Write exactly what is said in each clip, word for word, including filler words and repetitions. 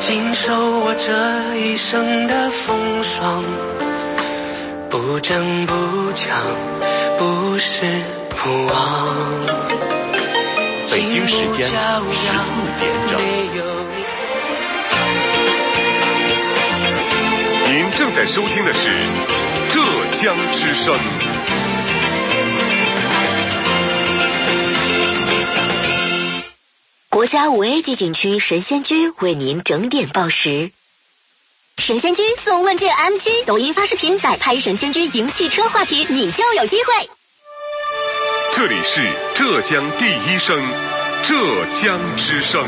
经受我这一生的风霜，不争不抢，不是不忘。 北京时间十四点整。您正在收听的是浙江之声。 国家五 A 级景区神仙居为您整点报时。神仙居送问界 M G 抖音发视频改拍神仙居赢汽车话题，你就有机会。 这里是浙江第一声，浙江之声。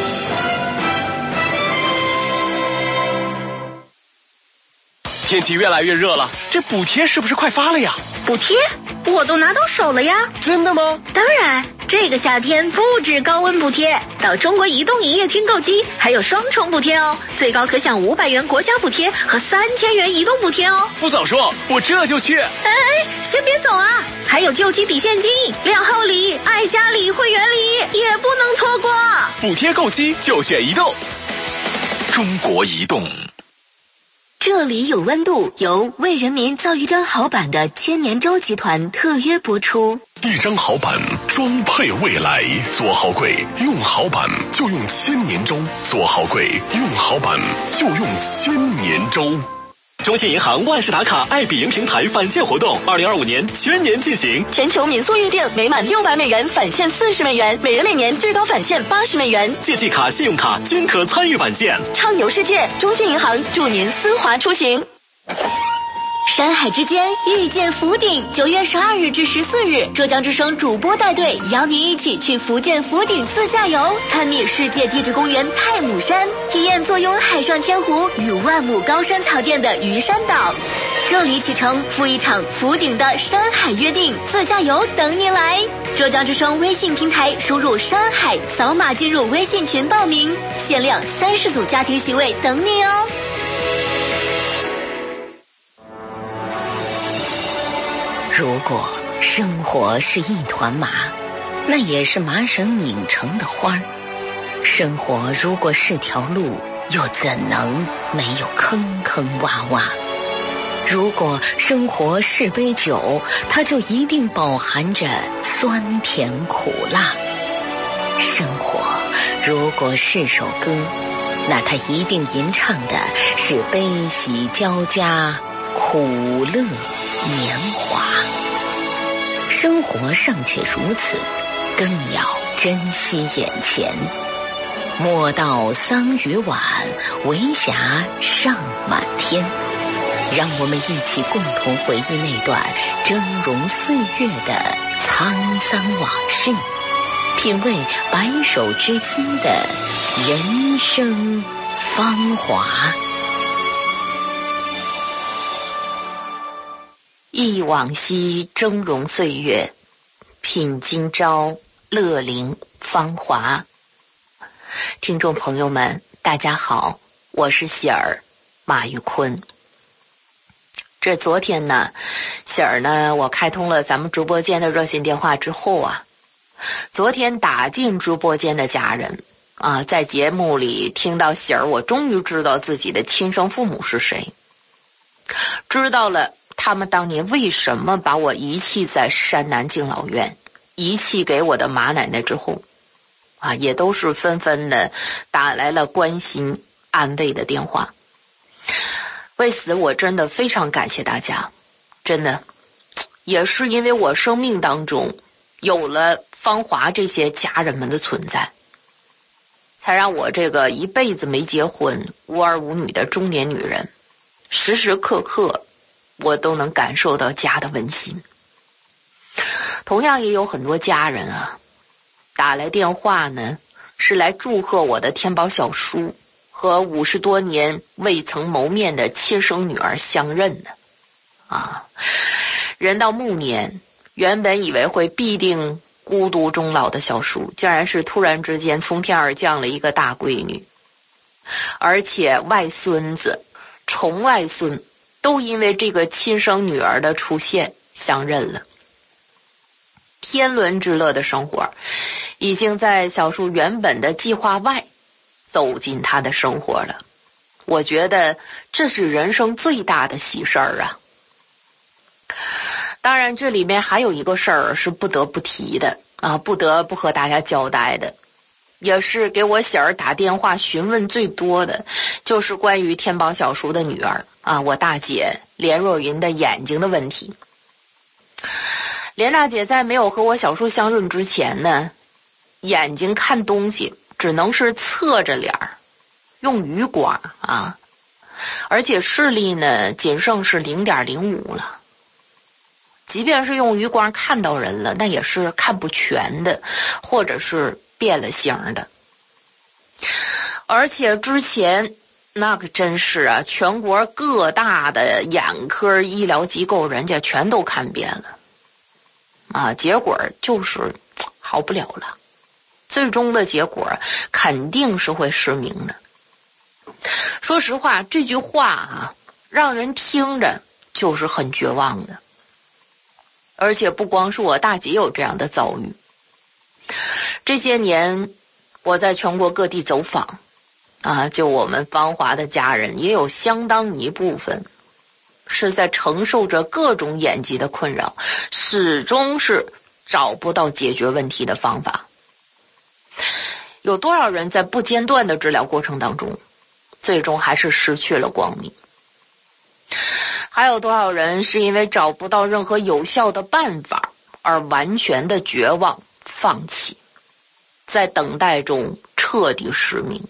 天气越来越热了，这补贴是不是快发了呀？ 补贴？我都拿到手了呀。 真的吗？ 当然，这个夏天不止高温补贴，到中国移动营业厅购机还有双重补贴哦，最高可享五百元国家补贴和三千元移动补贴哦。 不早说，我这就去。 哎，先别走啊，还有救济抵现金、两号礼、爱家礼、会员礼也不能错过。 补贴购机就选移动。中国移动。 这里有温度，由为人民造一张好板的千年舟集团特约播出。 一张好板，装配未来。做好柜，用好板就用千年舟；做好柜，用好板就用千年舟。中信银行万事达卡爱彼迎平台返现活动，二零二五年全年进行， 全球民宿预订每满六百美元返现四十美元，每人每年最高返现八十美元。 借记卡、信用卡均可参与返现。 畅游世界，中信银行祝您丝滑出行。山海之间遇见福鼎，九月十二日至十四日，浙江之声主播带队邀您一起去福建福鼎自驾游，探秘世界地质公园太姥山，体验坐拥海上天湖与万亩高山草甸的鱼山岛。这里启程赴一场福鼎的山海约定自驾游等您来。浙江之声微信平台输入山海，扫码进入微信群报名，限量三十组家庭席位等你哦。如果生活是一团麻，那也是麻绳拧成的花儿。生活如果是条路，又怎能没有坑坑洼洼？如果生活是杯酒，它就一定饱含着酸甜苦辣。生活如果是首歌，那它一定吟唱的是悲喜交加，苦乐年华。生活尚且如此，更要珍惜眼前。莫道桑榆晚，为霞尚满天。让我们一起共同回忆那段峥嵘岁月的沧桑往事，品味白首之心的人生芳华。忆往昔峥嵘岁月，品今朝乐龄芳华。听众朋友们，大家好，我是喜儿马玉坤。这昨天呢，喜儿呢，我开通了咱们直播间的热线电话之后啊，昨天打进直播间的家人啊，在节目里听到喜儿，我终于知道自己的亲生父母是谁，知道了他们当年为什么把我遗弃在山南敬老院，遗弃给我的马奶奶之后啊，也都是纷纷的打来了关心安慰的电话。为此我真的非常感谢大家，真的也是因为我生命当中有了芳华这些家人们的存在，才让我这个一辈子没结婚无儿无女的中年女人，时时刻刻我都能感受到家的温馨。同样也有很多家人啊打来电话呢，是来祝贺我的天宝小叔和五十多年未曾谋面的亲生女儿相认的啊。人到暮年，原本以为会必定孤独终老的小叔，竟然是突然之间从天而降了一个大闺女，而且外孙子、重外孙都因为这个亲生女儿的出现相认了。天伦之乐的生活已经在小叔原本的计划外走进他的生活了。我觉得这是人生最大的喜事儿啊。当然这里面还有一个事儿是不得不提的啊，不得不和大家交代的，也是给我喜儿打电话询问最多的，就是关于天宝小叔的女儿啊，我大姐连若云的眼睛的问题。连大姐在没有和我小叔相认之前呢，眼睛看东西只能是侧着脸儿，用余光啊，而且视力呢仅剩是 零点零五 了。即便是用余光看到人了，那也是看不全的，或者是变了形的。而且之前那可真是啊，全国各大的眼科医疗机构人家全都看遍了啊，结果就是好不了了，最终的结果肯定是会失明的。说实话，这句话啊，让人听着就是很绝望的。而且不光是我大姐有这样的遭遇，这些年我在全国各地走访啊，就我们芳华的家人也有相当一部分是在承受着各种眼疾的困扰，始终是找不到解决问题的方法。有多少人在不间断的治疗过程当中，最终还是失去了光明？还有多少人是因为找不到任何有效的办法而完全的绝望放弃，在等待中彻底失明？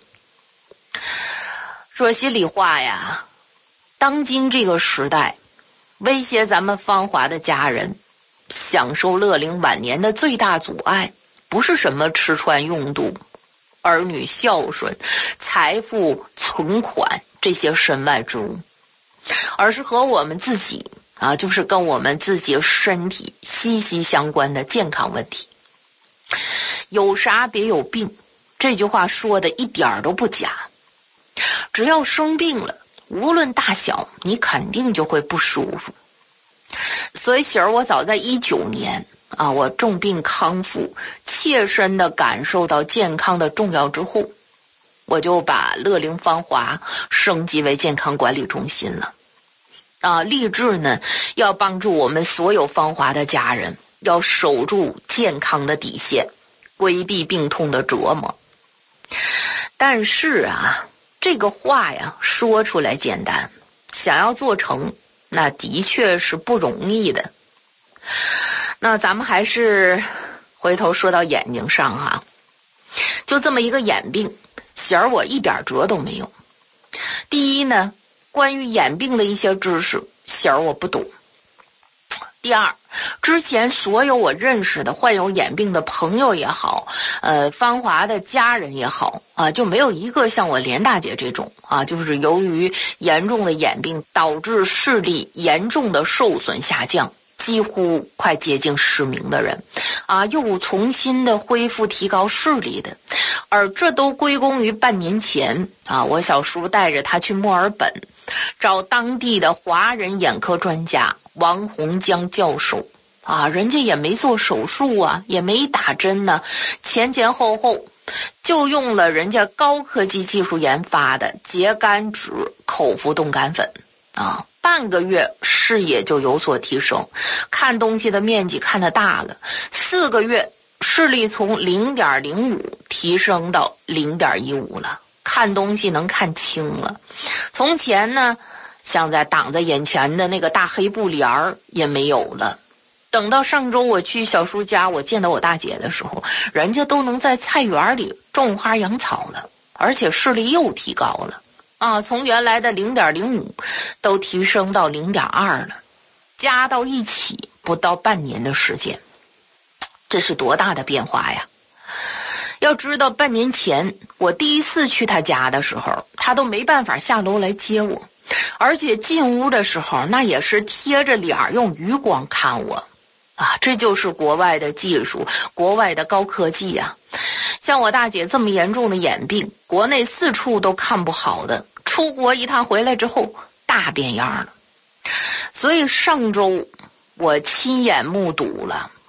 说心里话呀，当今这个时代，威胁咱们芳华的家人享受乐龄晚年的最大阻碍，不是什么吃穿用度、儿女孝顺、财富存款这些身外之物，而是和我们自己啊，就是跟我们自己身体息息相关的健康问题。有啥别有病，这句话说的一点都不假。只要生病了，无论大小，你肯定就会不舒服。所以喜儿我早在一九年啊，我重病康复，切身的感受到健康的重要之后，我就把乐龄芳华升级为健康管理中心了啊，立志呢要帮助我们所有芳华的家人，要守住健康的底线，规避病痛的折磨。但是啊，这个话呀说出来简单，想要做成那的确是不容易的。那咱们还是回头说到眼睛上哈，就这么一个眼病，喜儿我一点辙都没有。第一呢，关于眼病的一些知识，喜儿我不懂。第二，之前所有我认识的患有眼病的朋友也好，呃，芳华的家人也好啊，就没有一个像我连大姐这种啊，就是由于严重的眼病导致视力严重的受损下降，几乎快接近失明的人啊，又重新的恢复提高视力的。而这都归功于半年前啊，我小叔带着他去墨尔本找当地的华人眼科专家王洪江教授啊，人家也没做手术啊，也没打针呢，前前后后就用了人家高科技技术研发的秸秆质口服冻干粉啊，半个月视野就有所提升，看东西的面积看得大了，四个月视力从 零点零五 提升到 零点一五 了，看东西能看清了。从前呢，像在挡在眼前的那个大黑布帘儿也没有了。等到上周我去小叔家，我见到我大姐的时候，人家都能在菜园里种花养草了，而且视力又提高了啊，从原来的 零点零五 都提升到 零点二 了，加到一起不到半年的时间，这是多大的变化呀！要知道半年前我第一次去他家的时候，他都没办法下楼来接我，而且进屋的时候那也是贴着脸用余光看我啊，这就是国外的技术，国外的高科技啊。像我大姐这么严重的眼病，国内四处都看不好的，出国一趟回来之后大变样了。所以上周我亲眼目睹了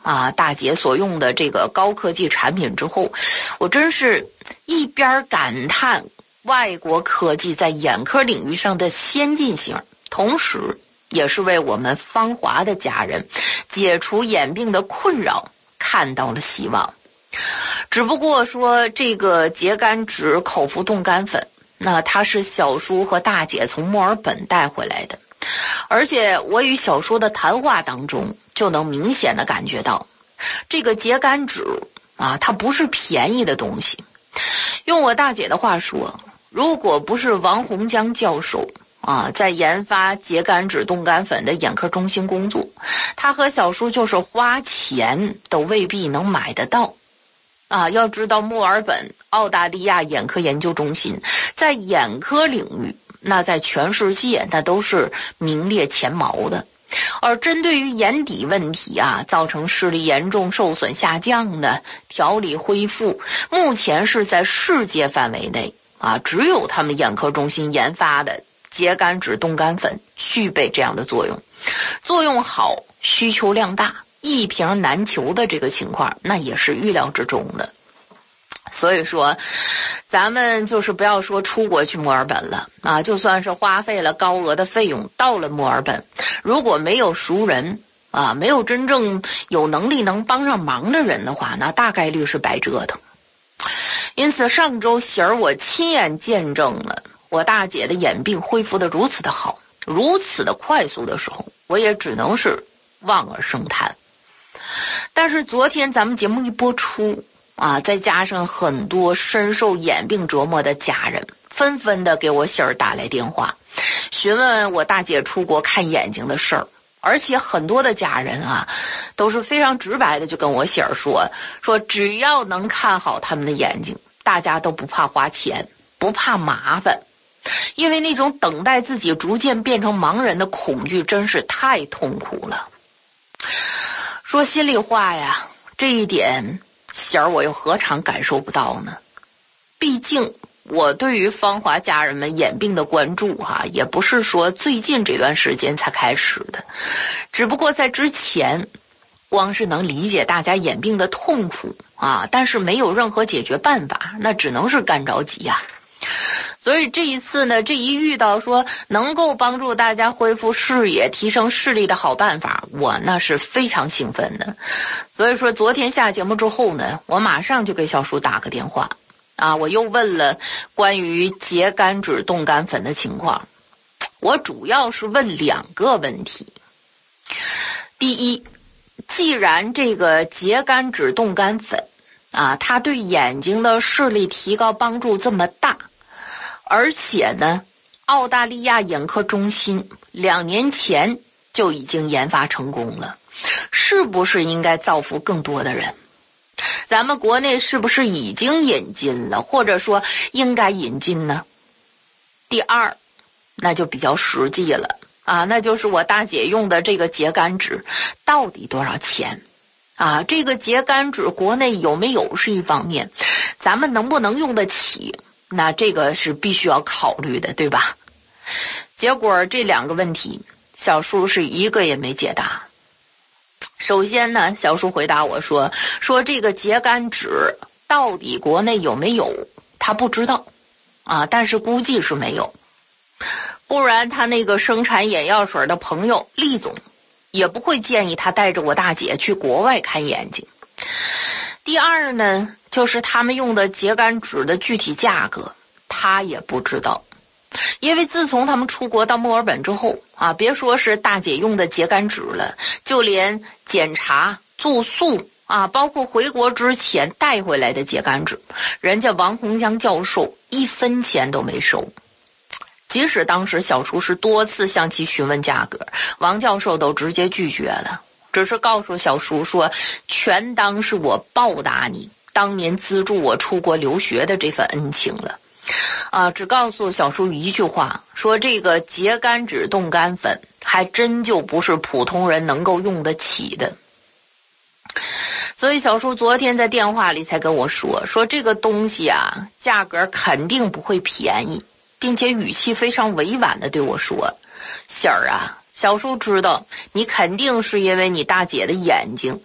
啊大姐所用的这个高科技产品之后，我真是一边感叹外国科技在眼科领域上的先进性，同时也是为我们芳华的家人解除眼病的困扰看到了希望。只不过说这个秸秆酯口服冻干粉，那它是小叔和大姐从墨尔本带回来的，而且我与小叔的谈话当中就能明显的感觉到，这个秸秆酯啊，它不是便宜的东西。用我大姐的话说，如果不是王洪江教授啊在研发秸秆酯冻干粉的眼科中心工作，他和小叔就是花钱都未必能买得到。啊，要知道墨尔本澳大利亚眼科研究中心在眼科领域，那在全世界那都是名列前茅的。而针对于眼底问题啊，造成视力严重受损下降的调理恢复，目前是在世界范围内啊，只有他们眼科中心研发的秸秆酯冻干粉具备这样的作用，作用好，需求量大，一瓶难求的这个情况，那也是预料之中的。所以说咱们就是不要说出国去墨尔本了啊，就算是花费了高额的费用到了墨尔本，如果没有熟人啊，没有真正有能力能帮上忙的人的话，那大概率是白折腾。因此上周喜儿我亲眼见证了我大姐的眼病恢复得如此的好，如此的快速的时候，我也只能是望而生叹。但是昨天咱们节目一播出啊，再加上很多深受眼病折磨的家人纷纷的给我喜儿打来电话，询问我大姐出国看眼睛的事儿。而且很多的家人啊都是非常直白的就跟我喜儿说说只要能看好他们的眼睛，大家都不怕花钱，不怕麻烦，因为那种等待自己逐渐变成盲人的恐惧真是太痛苦了。说心里话呀，这一点喜儿我又何尝感受不到呢？毕竟我对于芳华家人们眼病的关注哈、啊，也不是说最近这段时间才开始的，只不过在之前光是能理解大家眼病的痛苦啊，但是没有任何解决办法，那只能是干着急呀、啊。所以这一次呢，这一遇到说能够帮助大家恢复视野、提升视力的好办法，我那是非常兴奋的。所以说昨天下节目之后呢，我马上就给小叔打个电话啊，我又问了关于秸秆酯冻干粉的情况。我主要是问两个问题。第一，既然这个秸秆酯冻干粉啊，它对眼睛的视力提高帮助这么大，而且呢，澳大利亚眼科中心两年前就已经研发成功了，是不是应该造福更多的人？咱们国内是不是已经引进了，或者说应该引进呢？第二，那就比较实际了啊，那就是我大姐用的这个秸秆酯到底多少钱啊？这个秸秆酯国内有没有是一方面，咱们能不能用得起，那这个是必须要考虑的，对吧？结果这两个问题小叔是一个也没解答。首先呢，小叔回答我说说这个秸秆酯到底国内有没有他不知道啊，但是估计是没有，不然他那个生产眼药水的朋友厉总也不会建议他带着我大姐去国外看眼睛。第二呢，就是他们用的秸秆酯的具体价格他也不知道，因为自从他们出国到墨尔本之后啊，别说是大姐用的秸秆酯了，就连检查、住宿啊，包括回国之前带回来的秸秆酯，人家王洪江教授一分钱都没收。即使当时小叔是多次向其询问价格，王教授都直接拒绝了，只是告诉小叔说全当是我报答你当年资助我出国留学的这份恩情了啊，只告诉小叔一句话，说这个秸秆酯冻干粉还真就不是普通人能够用得起的。所以小叔昨天在电话里才跟我说说这个东西啊，价格肯定不会便宜，并且语气非常委婉的对我说，喜儿啊，小叔知道你肯定是因为你大姐的眼睛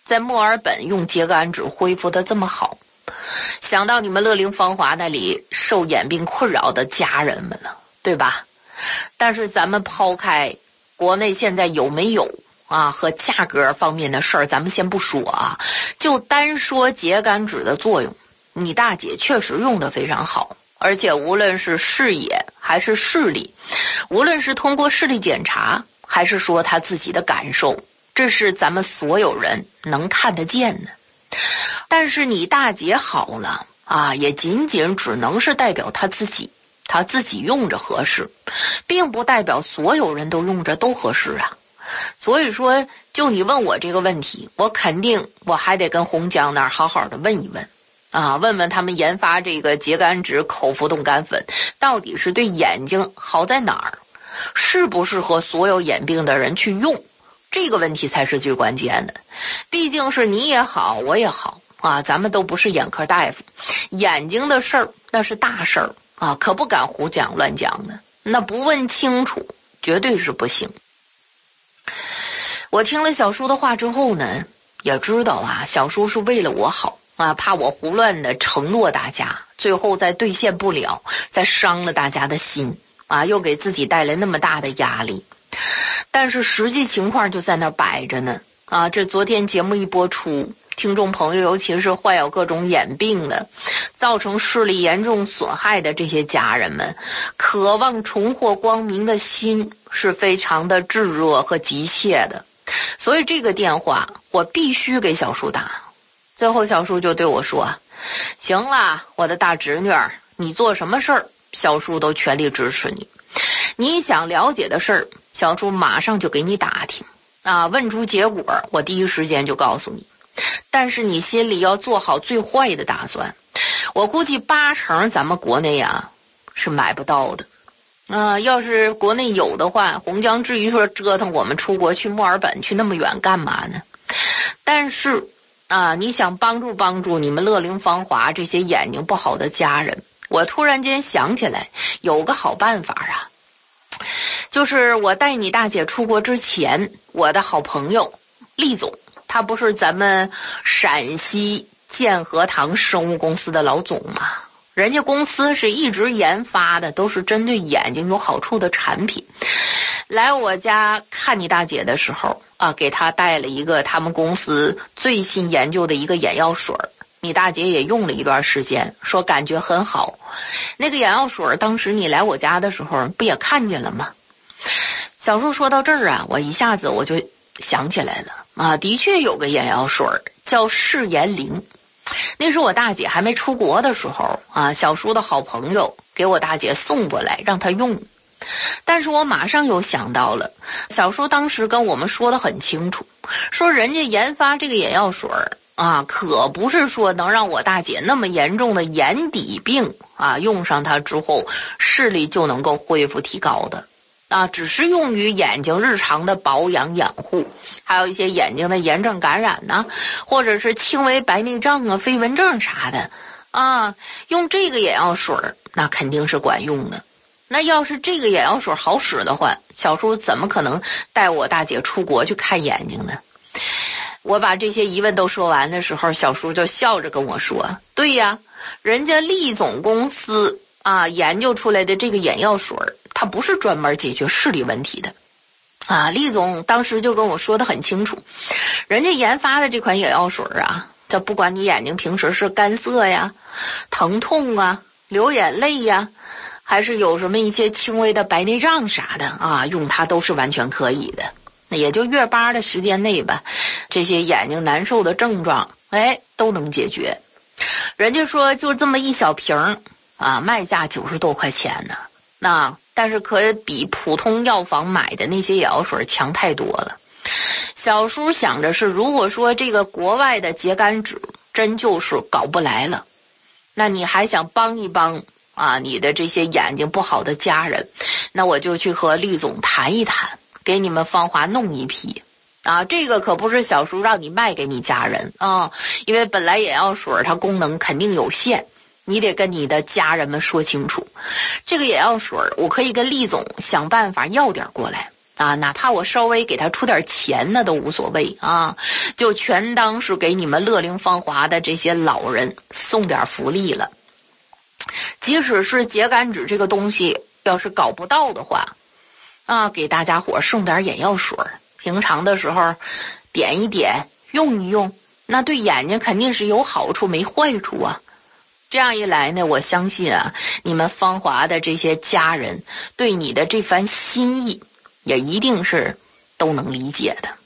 在墨尔本用秸秆纸恢复的这么好，想到你们乐龄芳华那里受眼病困扰的家人们了，对吧？但是咱们抛开国内现在有没有啊和价格方面的事儿，咱们先不说啊，就单说秸秆纸的作用，你大姐确实用得非常好，而且无论是视野还是视力，无论是通过视力检查还是说她自己的感受，这是咱们所有人能看得见的。但是你大姐好了啊，也仅仅只能是代表她自己，她自己用着合适，并不代表所有人都用着都合适啊。所以说就你问我这个问题，我肯定我还得跟红江那儿好好的问一问啊，问问他们研发这个秸秆纸口服冻干粉到底是对眼睛好在哪儿，适不适合所有眼病的人去用，这个问题才是最关键的。毕竟是你也好我也好啊，咱们都不是眼科大夫，眼睛的事儿那是大事儿啊，可不敢胡讲乱讲的，那不问清楚绝对是不行。我听了小叔的话之后呢，也知道啊，小叔是为了我好啊，怕我胡乱的承诺大家，最后再兑现不了，再伤了大家的心啊，又给自己带来那么大的压力。但是实际情况就在那摆着呢啊！这昨天节目一播出，听众朋友尤其是患有各种眼病的，造成视力严重损害的这些家人们，渴望重获光明的心是非常的炙热和急切的。所以这个电话我必须给小叔打。最后小叔就对我说，行了，我的大侄女儿，你做什么事儿小叔都全力支持你，你想了解的事儿小叔马上就给你打听啊，问出结果我第一时间就告诉你，但是你心里要做好最坏的打算，我估计八成咱们国内啊是买不到的啊，要是国内有的话，红江至于说折腾我们出国去墨尔本去那么远干嘛呢？但是啊，你想帮助帮助你们乐龄芳华这些眼睛不好的家人，我突然间想起来有个好办法啊，就是我带你大姐出国之前，我的好朋友厉总，他不是咱们陕西建和堂生物公司的老总吗？人家公司是一直研发的都是针对眼睛有好处的产品。来我家看你大姐的时候啊，给她带了一个他们公司最新研究的一个眼药水，你大姐也用了一段时间，说感觉很好。那个眼药水当时你来我家的时候不也看见了吗？小叔说到这儿啊，我一下子我就想起来了啊，的确有个眼药水叫视颜灵，那是我大姐还没出国的时候啊，小叔的好朋友给我大姐送过来让她用。但是我马上又想到了，小叔当时跟我们说得很清楚，说人家研发这个眼药水啊，可不是说能让我大姐那么严重的眼底病啊，用上它之后视力就能够恢复提高的啊，只是用于眼睛日常的保养养护，还有一些眼睛的炎症感染呢、啊，或者是轻微白内障啊、飞蚊症啥的啊，用这个眼药水那肯定是管用的。那要是这个眼药水好使的话，小叔怎么可能带我大姐出国去看眼睛呢？我把这些疑问都说完的时候，小叔就笑着跟我说，对呀，人家厉总公司啊研究出来的这个眼药水它不是专门解决视力问题的啊。厉总当时就跟我说得很清楚，人家研发的这款眼药水啊，它不管你眼睛平时是干涩呀、疼痛啊、流眼泪呀，还是有什么一些轻微的白内障啥的啊，用它都是完全可以的。那也就月八的时间内吧，这些眼睛难受的症状哎都能解决。人家说就这么一小瓶啊，卖价九十多块钱呢，那但是可比普通药房买的那些眼药水强太多了。小叔想着是，如果说这个国外的秸秆纸真就是搞不来了，那你还想帮一帮啊你的这些眼睛不好的家人，那我就去和厉总谈一谈，给你们芳华弄一批啊。这个可不是小叔让你卖给你家人啊，因为本来眼药水它功能肯定有限，你得跟你的家人们说清楚，这个眼药水我可以跟厉总想办法要点过来啊，哪怕我稍微给他出点钱那都无所谓啊，就全当是给你们乐龄芳华的这些老人送点福利了。即使是秸秆纸这个东西要是搞不到的话啊，给大家伙送点眼药水，平常的时候点一点用一用，那对眼睛肯定是有好处没坏处啊。这样一来呢，我相信啊，你们芳华的这些家人对你的这番心意也一定是都能理解的。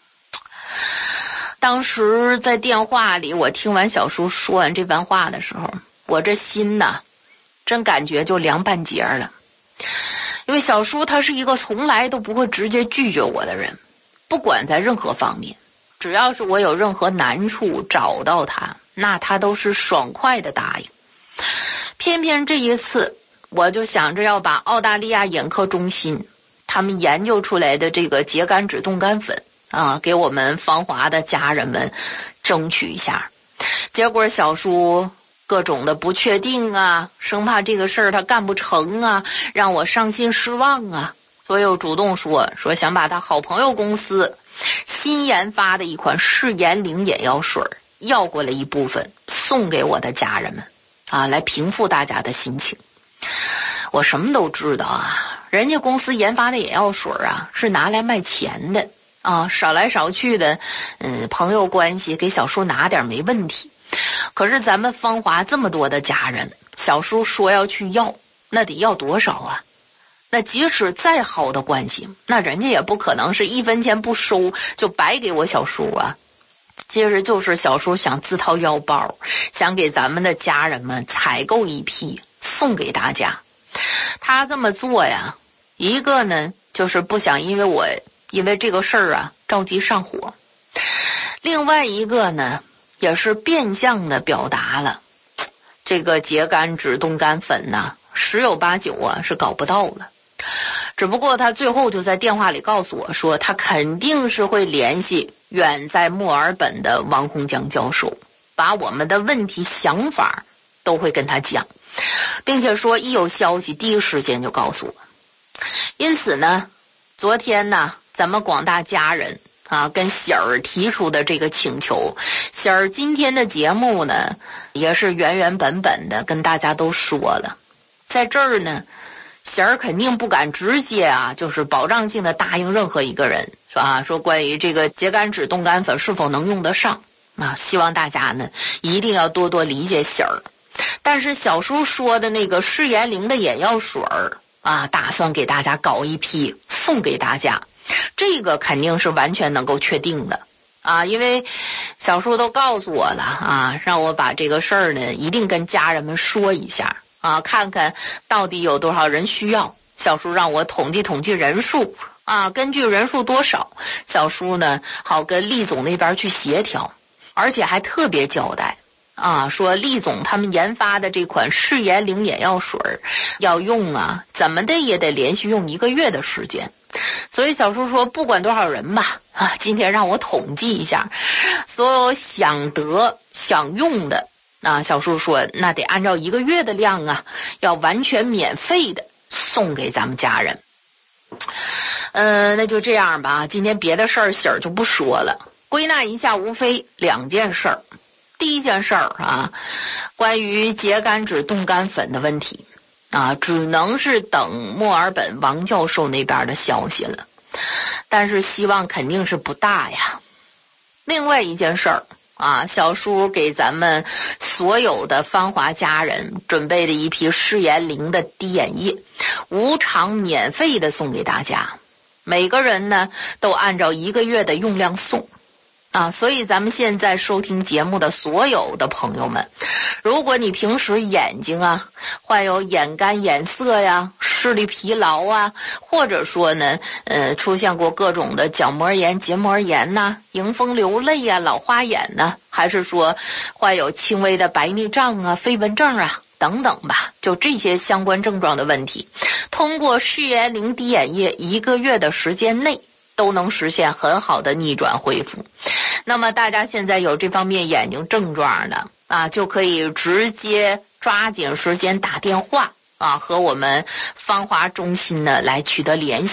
当时在电话里，我听完小叔说完这番话的时候，我这心呐真感觉就凉半截了。因为小叔他是一个从来都不会直接拒绝我的人，不管在任何方面，只要是我有任何难处找到他，那他都是爽快的答应。偏偏这一次我就想着要把澳大利亚眼科中心他们研究出来的这个秸秆纸冻干粉啊，给我们芳华的家人们争取一下。结果小叔各种的不确定啊，生怕这个事儿他干不成啊，让我伤心失望啊，所以我主动说说想把他好朋友公司新研发的一款视炎灵眼药水要过来一部分送给我的家人们啊，来平复大家的心情。我什么都知道啊，人家公司研发的眼药水啊是拿来卖钱的啊，少来少去的嗯，朋友关系给小叔拿点没问题。可是咱们芳华这么多的家人，小叔说要去要，那得要多少啊？那即使再好的关系，那人家也不可能是一分钱不收就白给我小叔啊。其实就是小叔想自掏腰包，想给咱们的家人们采购一批送给大家。他这么做呀，一个呢就是不想因为我因为这个事儿啊着急上火，另外一个呢也是变相的表达了这个秸秆纸冻干粉呢十有八九啊是搞不到了。只不过他最后就在电话里告诉我说，他肯定是会联系远在墨尔本的王洪江教授，把我们的问题想法都会跟他讲，并且说一有消息第一时间就告诉我。因此呢，昨天呢咱们广大家人啊跟喜儿提出的这个请求，喜儿今天的节目呢也是原原本本的跟大家都说了。在这儿呢，喜儿肯定不敢直接啊就是保障性的答应任何一个人，说啊说关于这个秸秆纸冻干粉是否能用得上啊，希望大家呢一定要多多理解喜儿。但是小叔说的那个视炎灵的眼药水啊，打算给大家搞一批送给大家，这个肯定是完全能够确定的啊，因为小叔都告诉我了啊，让我把这个事儿呢一定跟家人们说一下啊，看看到底有多少人需要。小叔让我统计统计人数啊，根据人数多少，小叔呢好跟厉总那边去协调，而且还特别交代啊，说厉总他们研发的这款视炎灵眼药水要用啊，怎么的也得连续用一个月的时间。所以小叔说不管多少人吧啊，今天让我统计一下所有想得想用的啊，小叔说那得按照一个月的量啊，要完全免费的送给咱们家人。呃，那就这样吧，今天别的事儿喜儿就不说了，归纳一下无非两件事儿。第一件事儿啊，关于秸秆纸冻干粉的问题啊，只能是等墨尔本王教授那边的消息了，但是希望肯定是不大呀。另外一件事儿啊，小叔给咱们所有的芳华家人准备的一批视炎灵的滴眼液，无偿免费的送给大家，每个人呢都按照一个月的用量送啊，所以咱们现在收听节目的所有的朋友们，如果你平时眼睛啊患有眼干眼涩呀、视力疲劳啊，或者说呢呃出现过各种的角膜炎、结膜炎呐、迎风流泪啊、老花眼呐、还是说患有轻微的白内障啊、飞蚊症啊等等吧，就这些相关症状的问题，通过视炎灵滴眼液一个月的时间内都能实现很好的逆转恢复。那么大家现在有这方面眼睛症状的啊，就可以直接抓紧时间打电话啊，和我们芳华中心呢来取得联系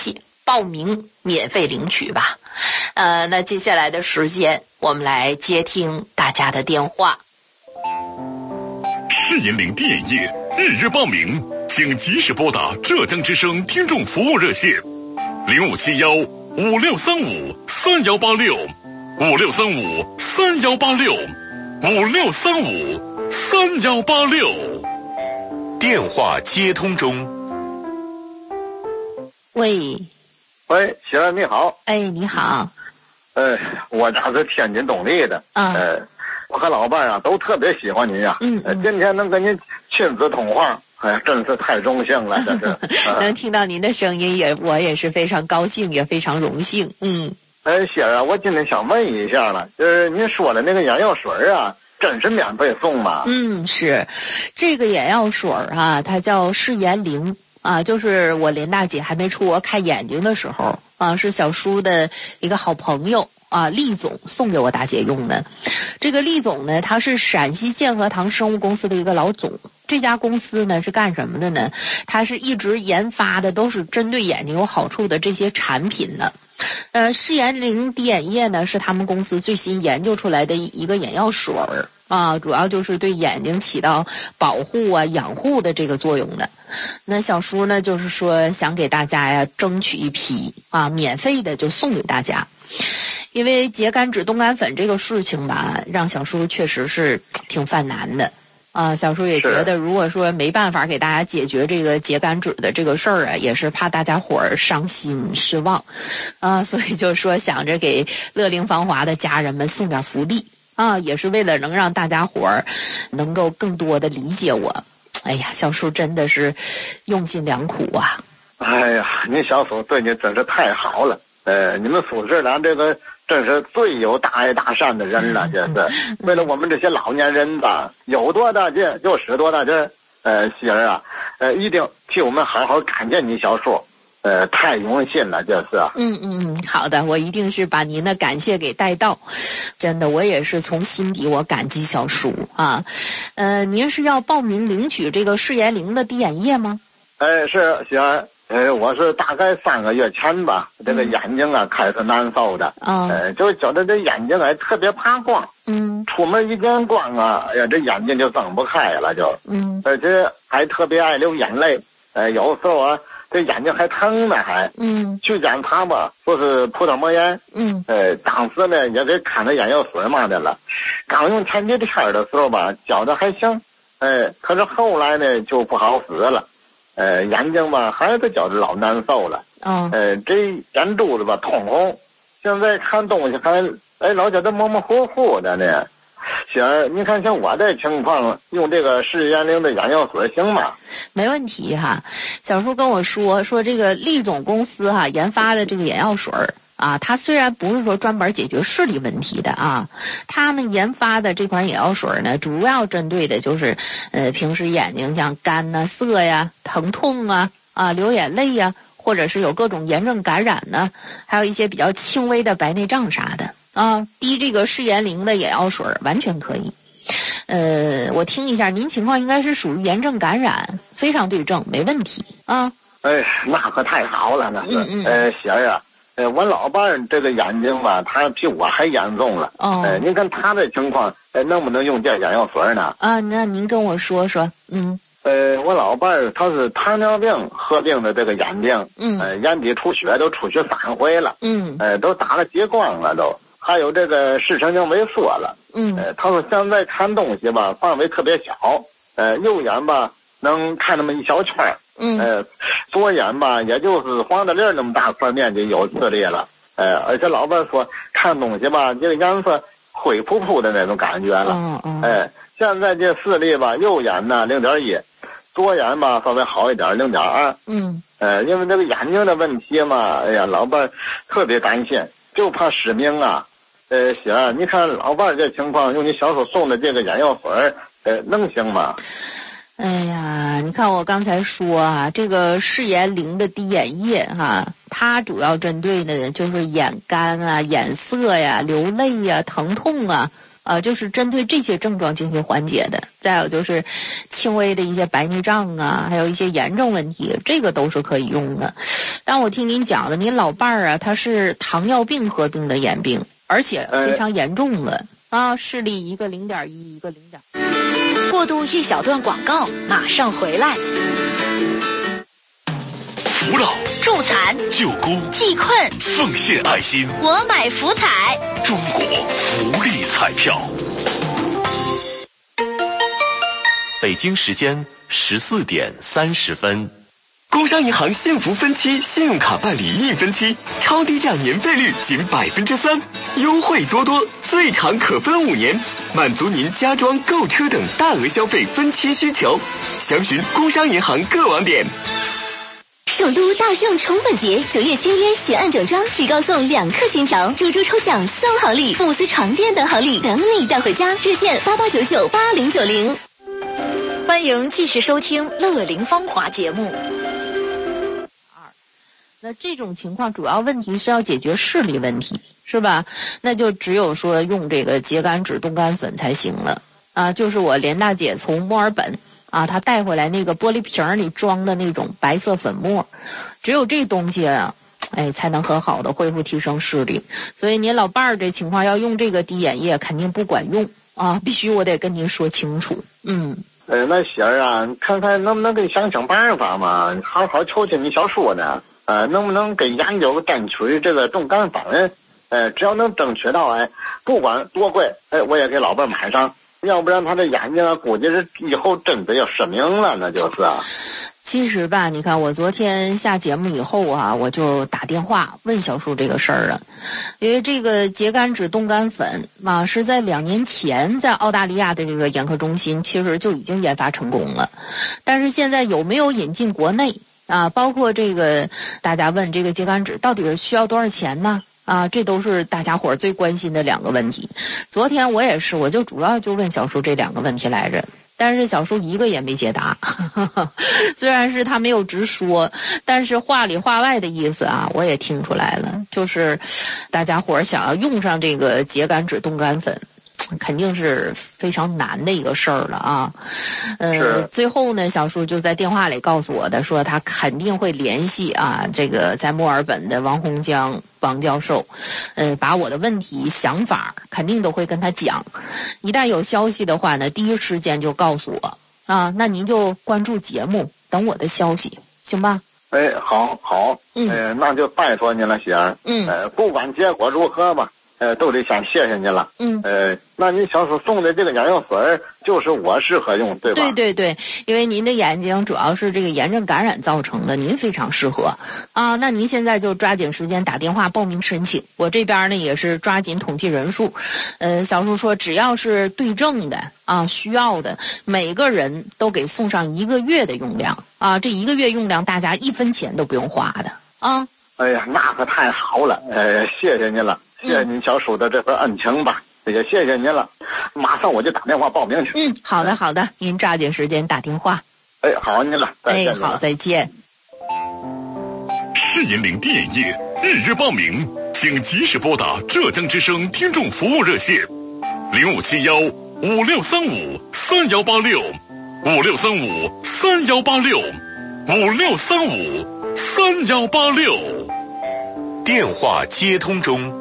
报名免费领取吧。呃，那接下来的时间我们来接听大家的电话。 视眼灵滴眼液预约报名，请及时拨打浙江之声听众服务热线零五七幺五六三五三幺八六五六三五三幺八六五六三五三幺八六。电话接通中。 喂喂，媳妇你好。 哎，你好。 呃，我家是天津东丽的。 啊。 呃，我和老伴儿啊都特别喜欢您呀。 嗯。 呃，今天能跟您亲自通话，哎呀，真是太荣幸了，这是。 呃、能听到您的声音也，我也是非常高兴，也非常荣幸。嗯。 哎，媳妇啊，我今天想问一下了，就是您说的那个眼药水啊，真是免费送吗？ 嗯，是，这个眼药水啊，它叫视眼灵。啊，就是我林大姐还没出国看眼睛的时候啊，是小叔的一个好朋友啊，厉总送给我大姐用的。这个厉总呢，他是陕西健和堂生物公司的一个老总。这家公司呢是干什么的呢？他是一直研发的都是针对眼睛有好处的这些产品的。呃，视眼灵滴眼液呢是他们公司最新研究出来的一个眼药水儿啊，主要就是对眼睛起到保护啊、养护的这个作用的。那小叔呢，就是说想给大家呀争取一批啊，免费的就送给大家。因为秸秆质冻干粉这个事情吧，让小叔确实是挺犯难的。啊，小叔也觉得，如果说没办法给大家解决这个秸秆质的这个事儿啊，也是怕大家伙儿伤心失望，啊，所以就说想着给乐龄芳华的家人们送点福利啊，也是为了能让大家伙儿能够更多的理解我。哎呀，小叔真的是用心良苦啊！ 哎呀，您小叔对你真是太好了，呃，你们苏轼俩这个。真是最有大爱大善的人了，这是为了我们这些老年人吧，有多大劲就使多大劲。呃，媳儿啊，呃，一定替我们好好感谢你小叔，呃，太用心了，这是。 嗯嗯嗯，好的，我一定是把您的感谢给带到。真的，我也是从心底我感激小叔啊。呃，您是要报名领取这个视眼灵的滴眼液吗？ 哎，是媳儿。呃，我是大概三个月前吧，这个眼睛啊开始难受的， 嗯、 呃，就觉得这眼睛哎特别怕光， 嗯， 出门一见光啊，哎呀，这眼睛就睁不开了就， 嗯， 而且还特别爱流眼泪，呃，有时候啊，这眼睛还疼呢还， 嗯， 去检查吧，说是葡萄膜炎， 嗯， 呃，当时呢也给看了眼药水嘛的了，刚用前几天的时候吧，觉得还行，哎，可是后来呢就不好使了。呃，眼睛吧，还是觉得老难受了。 嗯、哦。 呃，这眼珠子吧通红，现在看东西还哎老觉得模模糊糊的呢。媳儿，你看像我这情况，用这个视眼灵的眼药水行吗？ 没问题哈。小叔跟我说说这个厉总公司哈研发的这个眼药水啊，它虽然不是说专门解决视力问题的啊，他们研发的这款眼药水呢，主要针对的就是呃平时眼睛像干呐、涩呀、疼痛啊、啊流眼泪呀，或者是有各种炎症感染呢，还有一些比较轻微的白内障啥的啊，滴这个视眼灵的眼药水完全可以。呃，我听一下，您情况应该是属于炎症感染，非常对症，没问题啊。 哎，那可太好了，那是。 嗯嗯。 呃，媳儿啊。呃，我老伴儿这个眼睛吧，他比我还严重了。 哦。 呃，您看他的情况，呃，能不能用这眼药水呢？ 啊，那您跟我说说。嗯。 呃，我老伴儿他是糖尿病合并的这个眼睛。 嗯。 呃，眼底出血都出血三回了。 嗯。 呃，都打了激光了都，还有这个视神经萎缩了。 嗯。 呃，他说现在看东西吧，范围特别小。呃，右眼吧能看那么一小圈儿。 嗯， 呃，左眼吧，也就是黄大粒那么大块面积有视力了，呃，而且老伴说看东西吧，这个颜色灰扑扑的那种感觉了， 嗯嗯， 哎，现在这视力吧，右眼呢零点一，左眼吧稍微好一点零点二， 嗯， 呃，因为这个眼睛的问题嘛，哎呀，老伴特别担心，就怕失明啊，呃，媳妇，你看老伴这情况，用你小手送的这个眼药水，呃，能行吗？ 哎呀，你看我刚才说啊，这个视眼灵的滴眼液哈、啊，它主要针对的就是眼干啊、眼涩呀、流泪呀、疼痛啊，啊，就是针对这些症状进行缓解的。再有就是轻微的一些白内障啊，还有一些炎症问题，这个都是可以用的。 但我听您讲的，您老伴儿啊，他是糖尿病合并的眼病，而且非常严重了、呃、啊，视力一个零点一，一个零点。 过渡一小段广告，马上回来。 扶老、 助残、 救孤、 济困、 奉献爱心， 我买福彩， 中国福利彩票。北京时间十四点三十分。 工商银行幸福分期信用卡办理一分期，超低价年费率仅百分之三，优惠多多，最长可分五年，满足您家装、购车等大额消费分期需求。详询工商银行各网点。 首都大圣宠粉节，九月签约选案整装，只高送两克金条，猪猪抽奖送好礼，慕斯床垫等好礼等你带回家。热线八八九九八零九零。 欢迎继续收听《乐龄芳华》节目。 二，那这种情况主要问题是要解决视力问题，是吧？那就只有说用这个秸秆酯冻干粉才行了啊！就是我连大姐从墨尔本啊，她带回来那个玻璃瓶里装的那种白色粉末，只有这东西啊，哎，才能很好的恢复提升视力。所以您老伴儿这情况要用这个滴眼液肯定不管用啊，必须我得跟您说清楚。嗯。 呃，那喜儿啊，你看看能不能给想想办法嘛？好好求求你小叔呢，呃，能不能给研究争取这个冻干粉？呃，只要能争取到，哎，不管多贵，哎，我也给老伴买上，要不然他的眼睛啊，估计是以后真的要失明了，那就是啊。 其实吧，你看我昨天下节目以后啊，我就打电话问小叔这个事儿了，因为这个秸秆酯冻干粉嘛，是在两年前在澳大利亚的这个眼科中心其实就已经研发成功了，但是现在有没有引进国内啊？包括这个大家问这个秸秆酯到底是需要多少钱呢？啊，这都是大家伙最关心的两个问题。昨天我也是，我就主要就问小叔这两个问题来着。但是小叔一个也没解答，虽然是他没有直说，但是话里话外的意思啊，我也听出来了，就是大家伙想要用上这个秸秆酯冻干粉，肯定是非常难的一个事儿了啊。呃，最后呢，小叔就在电话里告诉我的，说他肯定会联系啊，这个在墨尔本的王洪江王教授，呃，把我的问题想法肯定都会跟他讲。一旦有消息的话呢，第一时间就告诉我啊。那您就关注节目，等我的消息，行吧？ 哎，好好， 嗯， 呃，那就拜托您了，喜儿。 嗯， 呃，不管结果如何吧。呃，都得先谢谢您了。 嗯， 呃，那您小叔送的这个眼药水就是我适合用，对吧？ 对对对，因为您的眼睛主要是这个炎症感染造成的，您非常适合啊。那您现在就抓紧时间打电话报名申请，我这边呢也是抓紧统计人数。呃，小叔说只要是对症的啊，需要的，每个人都给送上一个月的用量啊，这一个月用量大家一分钱都不用花的啊。 哎呀，那可太好了，呃，谢谢您了。谢谢您小叔的这份恩情吧，也谢谢您了。马上我就打电话报名去。 嗯，好的好的，您抓紧时间打电话。 哎，好您了，再见。 哎，好，再见。 试银灵滴眼液预约报名，请及时拨打浙江之声听众服务热线零五七幺五六三五三幺八六五六三五三幺八六五六三五三幺八六。电话接通中。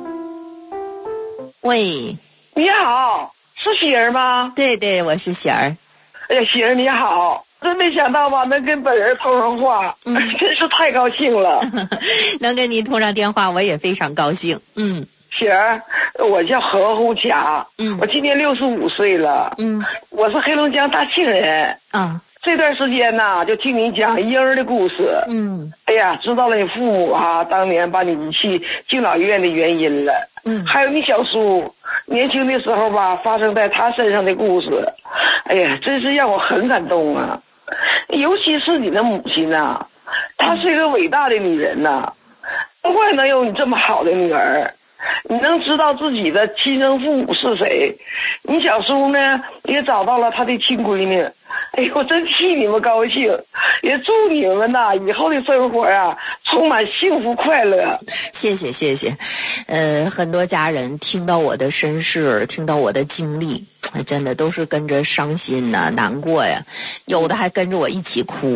喂， 你好，是喜儿吗？ 对对，我是喜儿。 哎呀，喜儿你好，真没想到吧，能跟本人通上话，嗯、真是太高兴了。 能跟您通上电话，我也非常高兴。嗯， 喜儿，我叫何红强， 嗯， 我今年六十五岁了， 嗯， 我是黑龙江大庆人， 啊。 这段时间呢，就听你讲婴儿的故事。 嗯， 哎呀，知道了你父母啊，当年把你遗弃敬老院的原因了。 嗯， 还有你小叔年轻的时候吧，发生在他身上的故事。哎呀，真是让我很感动啊！尤其是你的母亲呐、啊，她是一个伟大的女人呐、啊，难怪能有你这么好的女儿。你能知道自己的亲生父母是谁？你小叔呢，也找到了他的亲闺女。哎呦，真替你们高兴，也祝你们呐以后的生活呀、啊、充满幸福快乐。 谢谢谢谢，呃，很多家人听到我的身世，听到我的经历，真的都是跟着伤心呐、啊、难过呀，有的还跟着我一起哭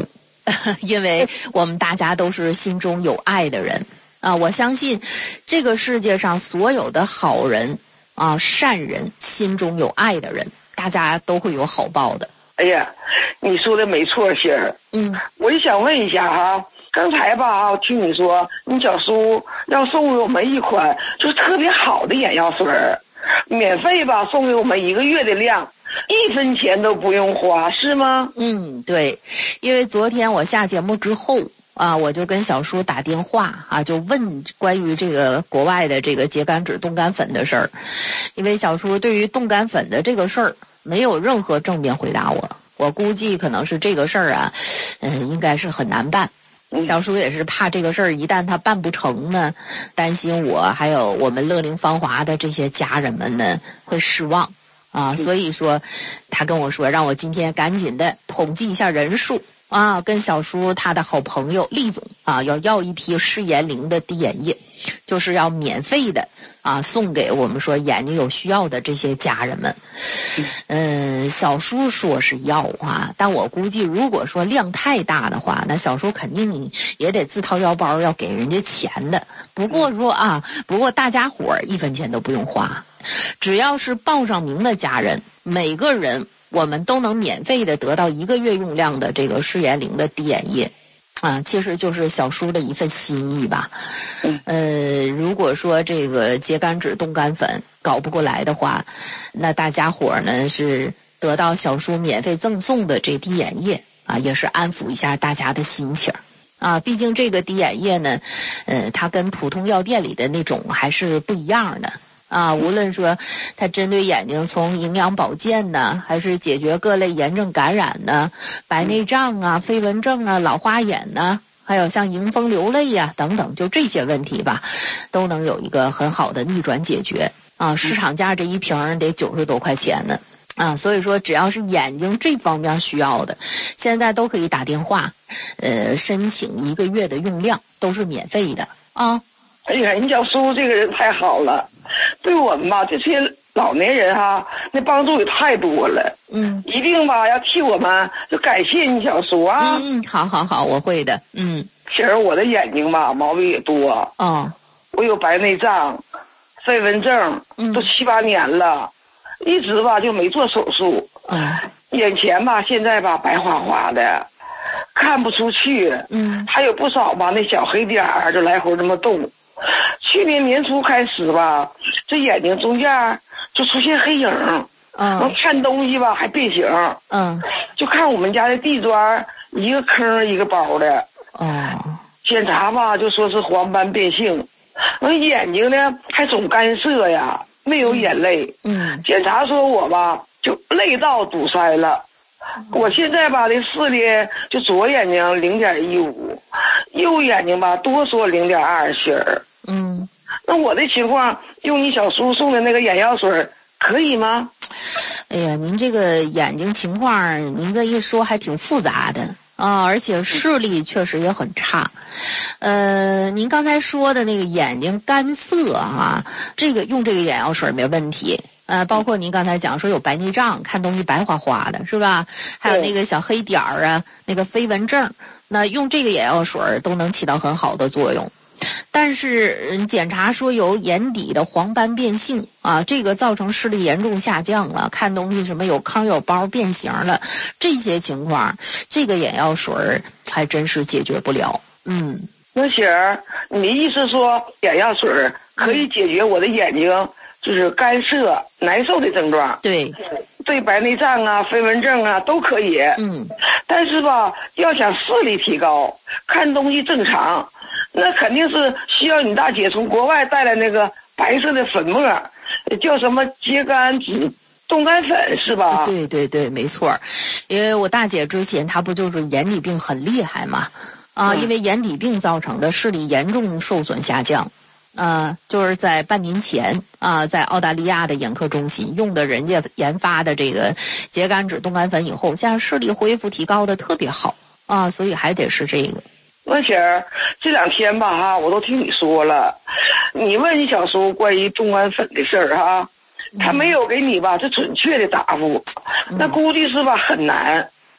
因为我们大家都是心中有爱的人啊，我相信这个世界上所有的好人啊、善人，心中有爱的人，大家都会有好报的。 哎呀，你说的没错，心儿。 嗯， 我就想问一下哈，刚才吧，我听你说你小叔要送给我们一款就是特别好的眼药水，免费吧送给我们一个月的量，一分钱都不用花，是吗？ 嗯，对，因为昨天我下节目之后啊，我就跟小叔打电话啊，就问关于这个国外的这个秸秆酯冻干粉的事儿，因为小叔对于冻干粉的这个事儿没有任何正面回答我，我估计可能是这个事儿啊，嗯，应该是很难办。小叔也是怕这个事儿一旦他办不成呢，担心我还有我们乐龄芳华的这些家人们呢会失望啊，所以说他跟我说让我今天赶紧的统计一下人数啊，跟小叔他的好朋友厉总啊要要一批视眼灵的滴眼液，就是要免费的啊送给我们说眼睛有需要的这些家人们。嗯，小叔说是要啊，但我估计如果说量太大的话，那小叔肯定也得自掏腰包要给人家钱的。不过说啊，不过大家伙儿一分钱都不用花，只要是报上名的家人，每个人我们都能免费的得到一个月用量的这个视眼灵的滴眼液啊，其实就是小叔的一份心意吧。呃，如果说这个秸秆酯冻干粉搞不过来的话，那大家伙呢是得到小叔免费赠送的这滴眼液啊，也是安抚一下大家的心情啊。毕竟这个滴眼液呢，呃，它跟普通药店里的那种还是不一样的。啊，无论说它针对眼睛从营养保健呢，还是解决各类炎症感染呢，白内障啊、飞蚊症啊、老花眼呢，还有像迎风流泪呀、啊、等等，就这些问题吧，都能有一个很好的逆转解决啊。市场价这一瓶得九十多块钱呢啊，所以说只要是眼睛这方面需要的，现在都可以打电话，呃，申请一个月的用量，都是免费的啊。 哎呀，你小叔这个人太好了，对我们吧这些老年人哈，那帮助也太多了。嗯，一定吧要替我们就感谢你小叔啊。 嗯，好好好，我会的。嗯， 其实我的眼睛吧毛病也多。哦，我有白内障、飞蚊症，都七八年了，嗯、一直吧就没做手术。嗯，眼前吧现在吧白花花的，看不出去。嗯，还有不少吧那小黑点儿就来回这么动。去年年初开始吧，这眼睛中间就出现黑影，嗯，能看东西吧还变形，嗯，就看我们家的地砖一个坑一个包的，哦，检查吧就说是黄斑变性，那眼睛呢还总干涩呀，没有眼泪，嗯，检查说我吧就泪道堵塞了，我现在吧这视力就左眼睛零点一五，右眼睛吧多说零点二星儿。嗯，那我的情况用你小叔送的那个眼药水可以吗？ 哎呀，您这个眼睛情况，您这一说还挺复杂的啊，而且视力确实也很差。呃，您刚才说的那个眼睛干涩啊，这个用这个眼药水没问题。呃，包括您刚才讲说有白内障，看东西白花花的，是吧？还有那个小黑点儿啊，那个飞蚊症，那用这个眼药水都能起到很好的作用。但是检查说有眼底的黄斑变性啊，这个造成视力严重下降了，看东西什么有坑有包变形了，这些情况这个眼药水还真是解决不了。嗯， 那喜儿，你的意思说眼药水可以解决我的眼睛就是干涩难受的症状？ 对， 对白内障啊、飞蚊症啊都可以。嗯，但是吧，要想视力提高，看东西正常，那肯定是需要你大姐从国外带来那个白色的粉末，叫什么秸秆酯冻干粉是吧？ 对对对，没错。因为我大姐之前她不就是眼底病很厉害嘛？啊，嗯、因为眼底病造成的视力严重受损下降。啊，就是在半年前啊，在澳大利亚的眼科中心用的人家研发的这个秸秆酯冻干粉以后，现在视力恢复提高的特别好啊，所以还得是这个。 那姐儿，这两天吧哈，我都听你说了，你问你小叔关于冻干粉的事儿哈，他没有给你吧这准确的答复，那估计是吧很难。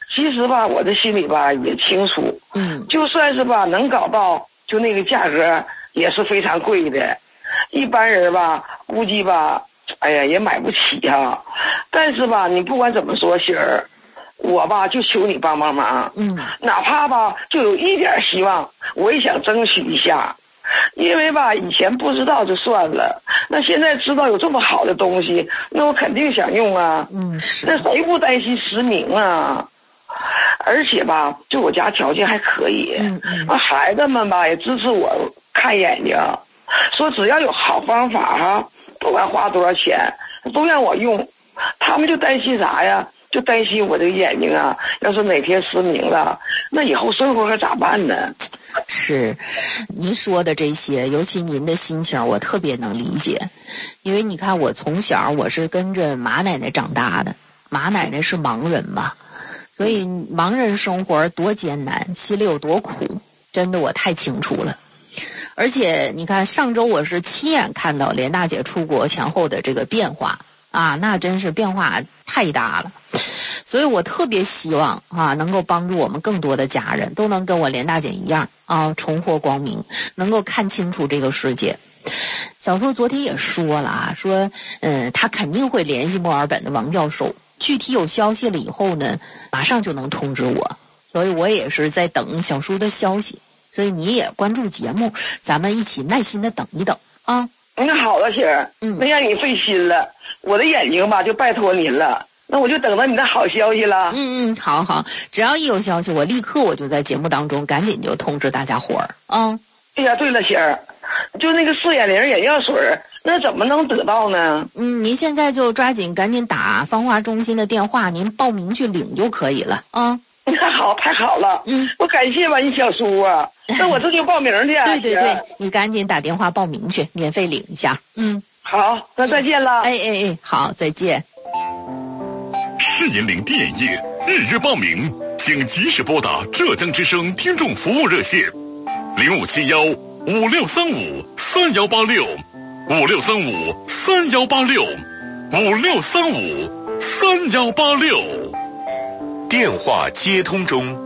其实吧，我的心里吧也清楚， 嗯， 就算是吧能搞到，就那个价格也是非常贵的，一般人吧估计吧，哎呀也买不起啊。但是吧，你不管怎么说，喜儿，我吧就求你帮帮忙， 嗯， 哪怕吧就有一点希望，我也想争取一下。因为吧以前不知道就算了，那现在知道有这么好的东西，那我肯定想用啊。 嗯，是。 那谁不担心失明啊？而且吧，就我家条件还可以， 嗯嗯， 那孩子们吧也支持我看眼睛，说只要有好方法哈，不管花多少钱都让我用。他们就担心啥呀？就担心我这个眼睛啊，要是哪天失明了，那以后生活可咋办呢？ 是，您说的这些，尤其您的心情，我特别能理解。因为你看，我从小我是跟着马奶奶长大的，马奶奶是盲人嘛，所以盲人生活多艰难，心里有多苦，真的我太清楚了。而且你看，上周我是亲眼看到连大姐出国前后的这个变化啊，那真是变化太大了。所以我特别希望啊，能够帮助我们更多的家人都能跟我连大姐一样啊，重获光明，能够看清楚这个世界。小叔昨天也说了啊，说嗯，他肯定会联系墨尔本的王教授，具体有消息了以后呢，马上就能通知我。所以我也是在等小叔的消息，所以你也关注节目，咱们一起耐心的等一等啊。 那好了，姐儿， 嗯， 没让你费心了，我的眼睛吧就拜托您了。那我就等着你的好消息了。 嗯嗯，好好，只要一有消息，我立刻我就在节目当中赶紧就通知大家伙儿啊。 哎呀，对了，仙儿，就那个四眼灵眼药水，那怎么能得到呢？ 嗯，您现在就抓紧赶紧打芳华中心的电话，您报名去领就可以了啊。 那好，太好了， 嗯， 我感谢吧你小叔啊，那我这就报名去。 对对对，你赶紧打电话报名去，免费领一下。嗯， 好，那再见了。 哎哎哎，好，再见。 视眼灵滴眼液预约报名，请及时拨打浙江之声听众服务热线零五七幺五六三五三幺八六五六三五三幺八六五六三五三幺八六。电话接通中。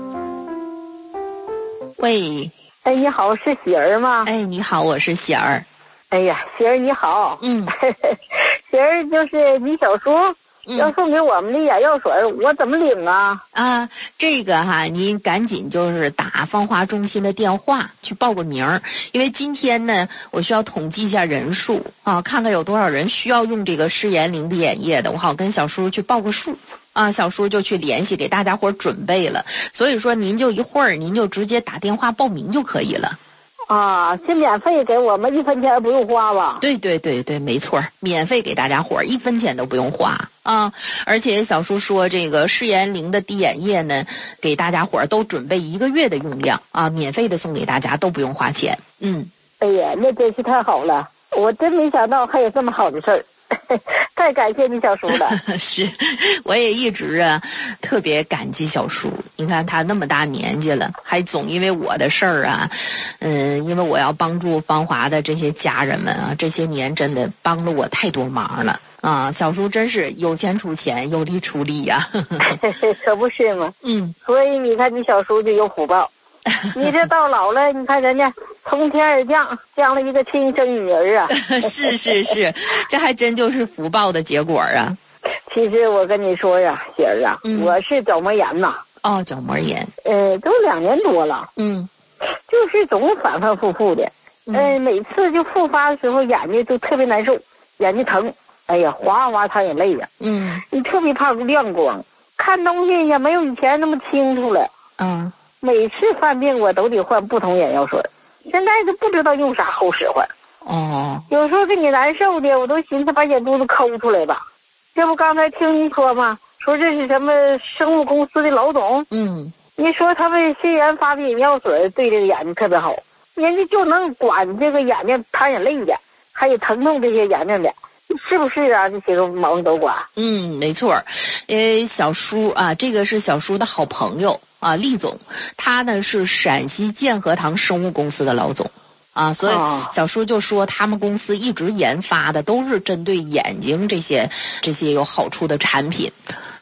喂， 哎，你好，是喜儿吗？ 哎，你好，我是喜儿。 哎呀，喜儿你好。 嗯， 喜儿就是你小叔。要送给我们的眼药水，我怎么领啊？ 啊，这个哈，您赶紧就是打芳华中心的电话去报个名儿，因为今天呢，我需要统计一下人数啊，看看有多少人需要用这个视眼灵的眼液的，我好跟小叔去报个数啊，小叔就去联系给大家伙准备了，所以说您就一会儿您就直接打电话报名就可以了。 啊，是免费给我们，一分钱不用花吧？ 对对对对，没错，免费给大家伙儿，一分钱都不用花啊！而且小叔说，这个视眼灵的滴眼液呢，给大家伙儿都准备一个月的用量啊，免费的送给大家，都不用花钱。嗯， 哎呀，那真是太好了，我真没想到还有这么好的事儿。太感谢你小叔了。 是，我也一直啊特别感激小叔。你看他那么大年纪了，还总因为我的事儿啊，嗯，因为我要帮助芳华的这些家人们啊，这些年真的帮了我太多忙了啊！小叔真是有钱出钱，有力出力呀、啊。 可不是吗？ 嗯， 所以你看你小叔就有福报。你这到老了，你看人家从天而降，降了一个亲生女儿啊！ 是是是，这还真就是福报的结果啊！ 其实我跟你说呀，喜儿啊、嗯，我是角膜炎呐。 哦，角膜炎。 呃，都两年多了。 嗯。 就是总反反复复的，嗯、呃，每次就复发的时候，眼睛就特别难受，眼睛疼，哎呀，哗哗淌眼泪呀。 嗯。 你特别怕亮光，看东西也没有以前那么清楚了。 嗯。 每次犯病我都得换不同眼药水，现在都不知道用啥好使唤。 哦， 有时候给你难受的，我都寻思把眼珠子抠出来吧。这不刚才听你说吗？说这是什么生物公司的老总？ 嗯， 你说他们新研发的眼药水对这个眼睛特别好，人家就能管这个眼睛淌眼泪的，还有疼痛这些眼睛的。是不是啊？这些个毛病都管。 嗯，没错。呃，小叔啊，这个是小叔的好朋友啊，厉总，他呢是陕西健和堂生物公司的老总啊，所以小叔就说他们公司一直研发的都是针对眼睛这些这些有好处的产品。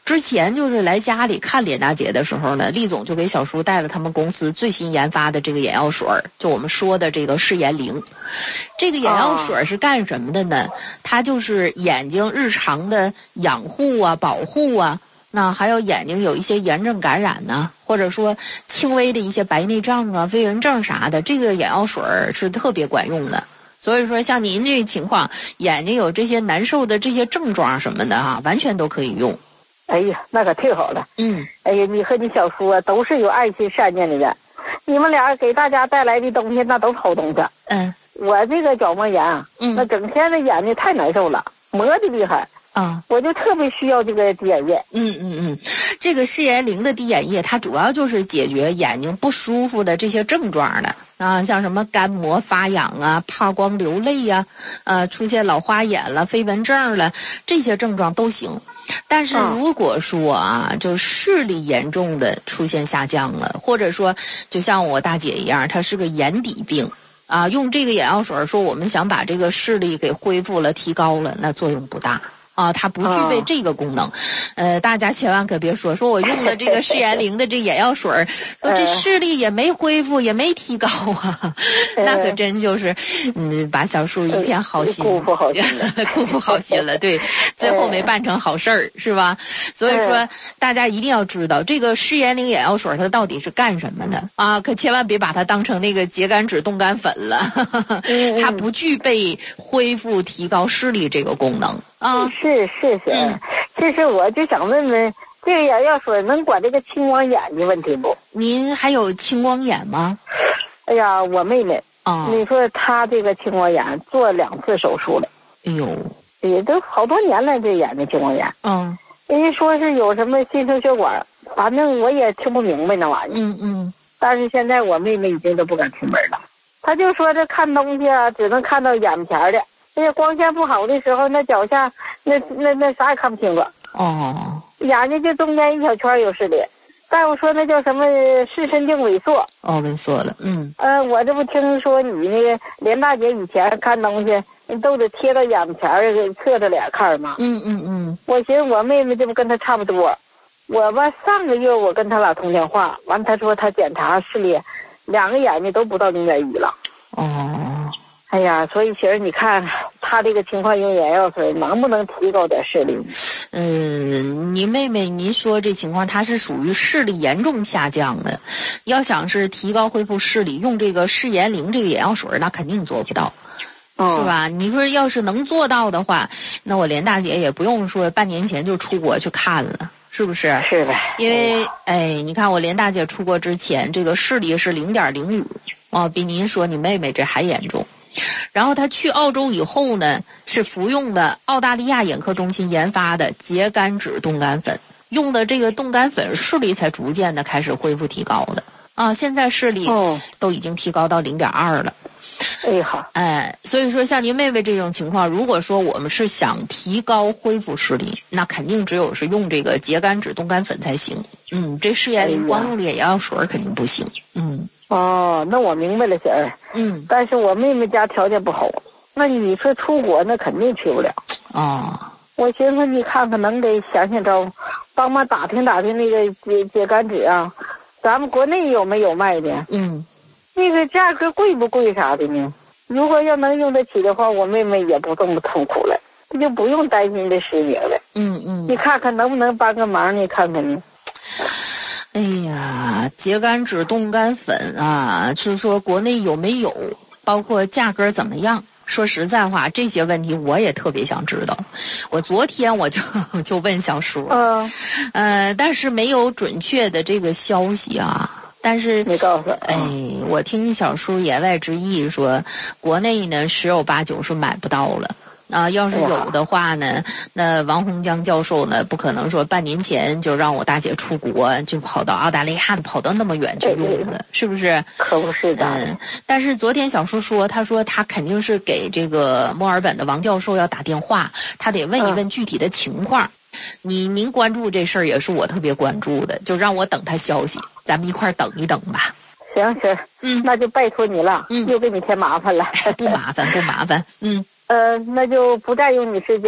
之前就是来家里看连大姐的时候呢，厉总就给小叔带了他们公司最新研发的这个眼药水，就我们说的这个视眼灵。这个眼药水是干什么的呢？它就是眼睛日常的养护啊、保护啊，那还有眼睛有一些炎症感染呢、啊，或者说轻微的一些白内障啊、飞蚊症啥的，这个眼药水是特别管用的。所以说像您这情况，眼睛有这些难受的这些症状什么的哈、啊，完全都可以用。 哎呀，那可忒好了。 嗯， 哎呀，你和你小叔啊，都是有爱心善念的人，你们俩给大家带来的东西那都是好东西。 嗯， 我这个角膜炎啊， 嗯， 那整天的眼睛太难受了，磨的厉害。 啊， 我就特别需要这个滴眼液。 嗯嗯嗯，这个视眼灵的滴眼液，它主要就是解决眼睛不舒服的这些症状的啊，像什么干膜发痒啊、怕光流泪呀、啊、呃出现老花眼了、飞蚊症了，这些症状都行。但是如果说啊，就视力严重的出现下降了，或者说就像我大姐一样，她是个眼底病啊，用这个眼药水说我们想把这个视力给恢复了、提高了，那作用不大。啊，它不具备这个功能，呃，大家千万可别说，说我用了这个视眼灵的这眼药水，说这视力也没恢复，也没提高啊，那可真就是，嗯，把小叔一片好心， 辜负好心了， 辜负好心了，对，最后没办成好事儿，是吧？所以说，大家一定要知道，这个视眼灵眼药水它到底是干什么的啊？可千万别把它当成那个秸秆酯冻干粉了，它不具备恢复、提高视力这个功能啊。 是是是，嗯，其实我就想问问，这个眼药水能管这个青光眼的问题不？ 您还有青光眼吗？ 哎呀，我妹妹， 啊、哦， 你说她这个青光眼做两次手术了， 哎呦， 也都好多年了，这眼睛青光眼， 嗯， 人家说是有什么新生血管，反正我也听不明白那玩意儿， 嗯嗯， 但是现在我妹妹已经都不敢出门了，她就说这看东西啊，只能看到眼前的。那个光线不好的时候，那脚下那那那啥也看不清楚。 哦， 眼睛就中间一小圈有视力。大夫说那叫什么视神经萎缩。 哦，萎缩了，嗯。 呃，我这不听说你那个连大姐以前看东西，你都得贴到眼前儿给侧着脸看嘛。 嗯嗯嗯。 我寻思我妹妹这不跟她差不多。我吧上个月我跟她俩通电话，完她说她检查视力，两个眼睛都不到零点一了。 哦。 哎呀，所以其实你看他这个情况用眼药水能不能提高点视力？ 嗯，您妹妹您说这情况她是属于视力严重下降的，要想是提高恢复视力，用这个视眼灵这个眼药水那肯定做不到。 哦、 是吧？你说要是能做到的话，那我连大姐也不用说半年前就出国去看了。是不是？ 是的， 因为哎，你看我连大姐出国之前，这个视力是零点零五啊，比您说你妹妹这还严重。然后她去澳洲以后呢，是服用的澳大利亚眼科中心研发的秸秆酯冻干粉，用的这个冻干粉，视力才逐渐的开始恢复提高的啊，现在视力都已经提高到零点二了。 哎好， 哎，所以说像您妹妹这种情况，如果说我们是想提高恢复视力，那肯定只有是用这个秸秆酯冻干粉才行。嗯，这视眼灵光用这眼药水肯定不行。嗯。 哦，那我明白了，姐儿。 嗯。 但是我妹妹家条件不好，那你说出国那肯定去不了。 哦。 我寻思你看看能给想想招，帮忙打听打听那个秸秸秆酯啊，咱们国内有没有卖的？ 嗯。 那个价格贵不贵啥的呢？如果要能用得起的话，我妹妹也不这么痛苦了，她就不用担心这失明了。 嗯嗯， 你看看能不能帮个忙？你看看呢？ 哎呀，秸秆酯冻干粉啊，就是说国内有没有，包括价格怎么样？说实在话，这些问题我也特别想知道。我昨天我就就问小叔， 嗯， 呃，但是没有准确的这个消息啊。但是你告诉， 哎，我听小叔言外之意说，国内呢十有八九是买不到了啊。要是有的话呢，那王洪江教授呢，不可能说半年前就让我大姐出国，就跑到澳大利亚，跑到那么远去用的，是不是？ 可不是的。 嗯，但是昨天小叔说，他说他肯定是给这个墨尔本的王教授要打电话，他得问一问具体的情况。嗯你您关注这事儿也是我特别关注的，就让我等他消息，咱们一块儿等一等吧。 行行，嗯，那就拜托你了，嗯，又给你添麻烦了。 不麻烦，不麻烦，嗯。 呃，那就不占用你时间了。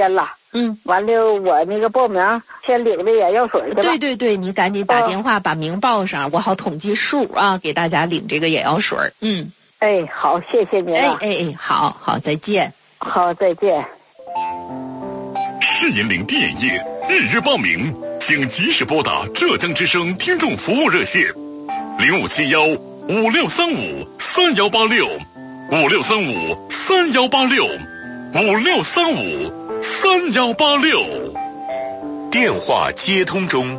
嗯， 完了我那个报名先领着眼药水去吧。 对对对，你赶紧打电话把名报上，我好统计数啊，给大家领这个眼药水。嗯， 哎，好，谢谢您了。 哎哎哎，好好，再见。 好，再见。 市银林电业日日报名，请及时拨打浙江之声听众服务热线零五七幺五六三五三幺八六五六三五三幺八六五六三五三幺八六。 电话接通中。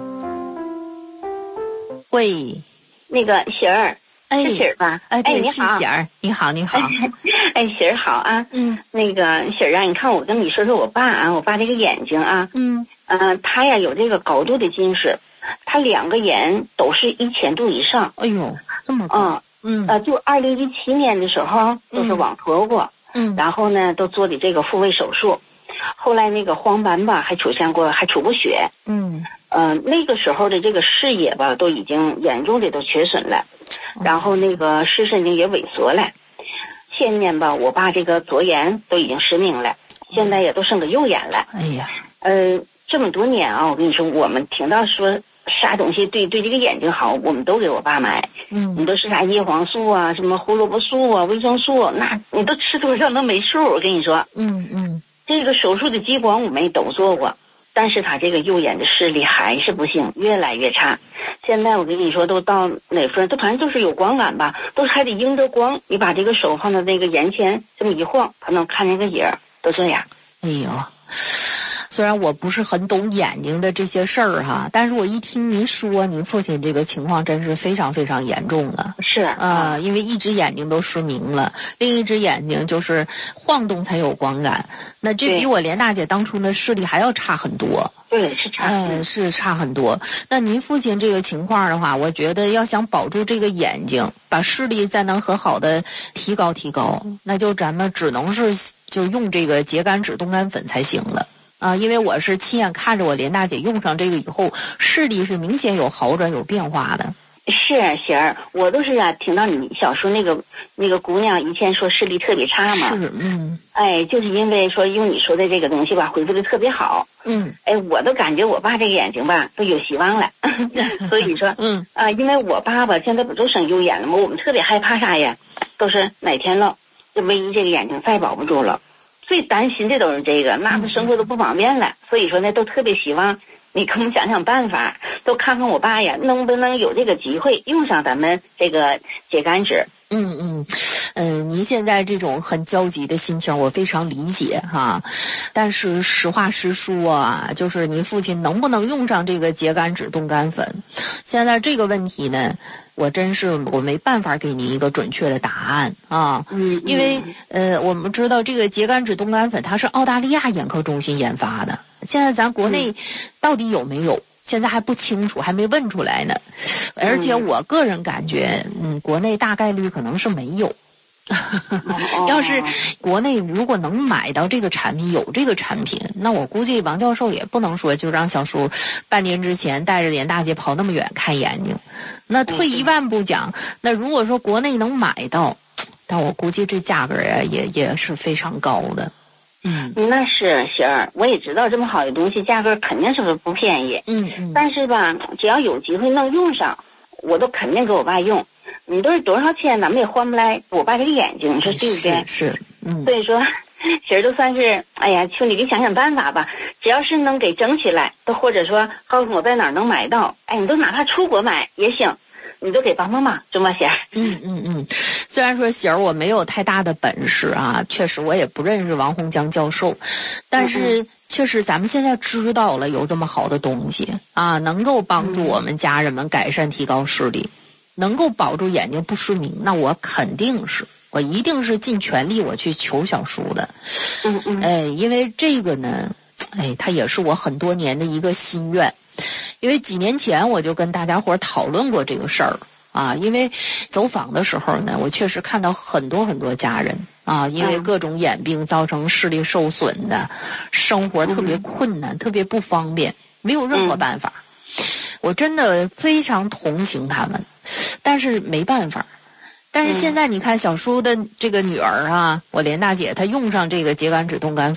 喂， 那个喜儿， 哎， 是喜儿吧？ 哎，对， 你好， 是喜儿，你好，你好。 哎，喜儿好啊。 嗯， 那个喜儿啊，你看我跟你说说我爸啊，我爸这个眼睛啊， 嗯， 呃，他呀有这个高度的近视，他两个眼都是一千度以上。 哎呦，这么高。 嗯，呃，就二零一七年的时候都是网脱过， 嗯， 然后呢都做的这个复位手术，后来那个黄斑吧还出现过，还出过血。 嗯。 呃，那个时候的这个视野吧，都已经严重的都缺损了，然后那个视神经也萎缩了。现年吧，我爸这个左眼都已经失明了，现在也都剩个右眼了。 哎呀， 呃，这么多年啊，我跟你说，我们听到说啥东西对对这个眼睛好，我们都给我爸买。 嗯， 你都是啥叶黄素啊，什么胡萝卜素啊，维生素，那你都吃多少都没数。我跟你说， 嗯嗯， 这个手术的激光我们也都做过。但是他这个右眼的视力还是不行，越来越差。现在我跟你说，都到哪分，都反正都是有光感吧，都是还得迎着光，你把这个手放到那个眼前，这么一晃，他能看那个影儿，都这样。 哎呦，虽然我不是很懂眼睛的这些事儿哈，但是我一听您说您父亲这个情况真是非常非常严重了。 是啊、呃，因为一只眼睛都失明了，另一只眼睛就是晃动才有光感，那这比我连大姐当初的视力还要差很多。 对，是差， 嗯、呃，是差很多。那您父亲这个情况的话，我觉得要想保住这个眼睛，把视力再能很好的提高提高，那就咱们只能是就用这个秸秆酯冻干粉才行了。啊，因为我是亲眼看着我连大姐用上这个以后，视力是明显有好转有变化的。 是喜儿，我都是啊，听到你小叔那个那个姑娘以前说视力特别差嘛， 是，嗯， 哎，就是因为说用你说的这个东西吧，恢复的特别好， 嗯， 哎，我都感觉我爸这个眼睛吧都有希望了，所以说， 嗯啊，因为我爸爸现在不都生右眼了吗？我们特别害怕啥呀？都是哪天了，这唯一这个眼睛再保不住了，最担心的都是这个，那不生活都不方便了，所以说呢，都特别希望你给我们想想办法，都看看我爸呀，能不能有这个机会用上咱们这个秸秆酯。 嗯嗯嗯，您现在这种很焦急的心情我非常理解哈，但是实话实说啊，就是您父亲能不能用上这个秸秆酯冻干粉，现在这个问题呢，我真是我没办法给您一个准确的答案啊。 嗯， 因为呃我们知道这个秸秆酯冻干粉它是澳大利亚眼科中心研发的，现在咱国内到底有没有？现在还不清楚，还没问出来呢。而且我个人感觉，嗯，国内大概率可能是没有。要是国内如果能买到这个产品，有这个产品，那我估计王教授也不能说就让小叔半年之前带着连大姐跑那么远看眼睛。那退一万步讲，那如果说国内能买到，但我估计这价格呀也也是非常高的。嗯， 那是喜儿，我也知道这么好的东西价格肯定是不便宜。 嗯嗯， 但是吧，只要有机会能用上，我都肯定给我爸用。你都是多少钱，咱们也换不来我爸这个眼睛，你说对不对？ 是是，嗯。 所以说，喜儿都算是，哎呀，求你给想想办法吧。只要是能给整起来，都或者说告诉我在哪儿能买到，哎，你都哪怕出国买也行。你都给帮帮忙，中吗，喜儿？ 嗯嗯嗯，虽然说喜儿我没有太大的本事啊，确实我也不认识王洪江教授，但是确实咱们现在知道了有这么好的东西啊，能够帮助我们家人们改善提高视力，能够保住眼睛不失明，那我肯定是我一定是尽全力我去求小叔的。 嗯嗯， 哎，因为这个呢，哎，它也是我很多年的一个心愿。因为几年前我就跟大家伙讨论过这个事儿啊，因为走访的时候呢，我确实看到很多很多家人啊，因为各种眼病造成视力受损的，生活特别困难，特别不方便，没有任何办法。我真的非常同情他们，但是没办法。但是现在你看小叔的这个女儿啊，我连大姐她用上这个秸秆酯冻干粉，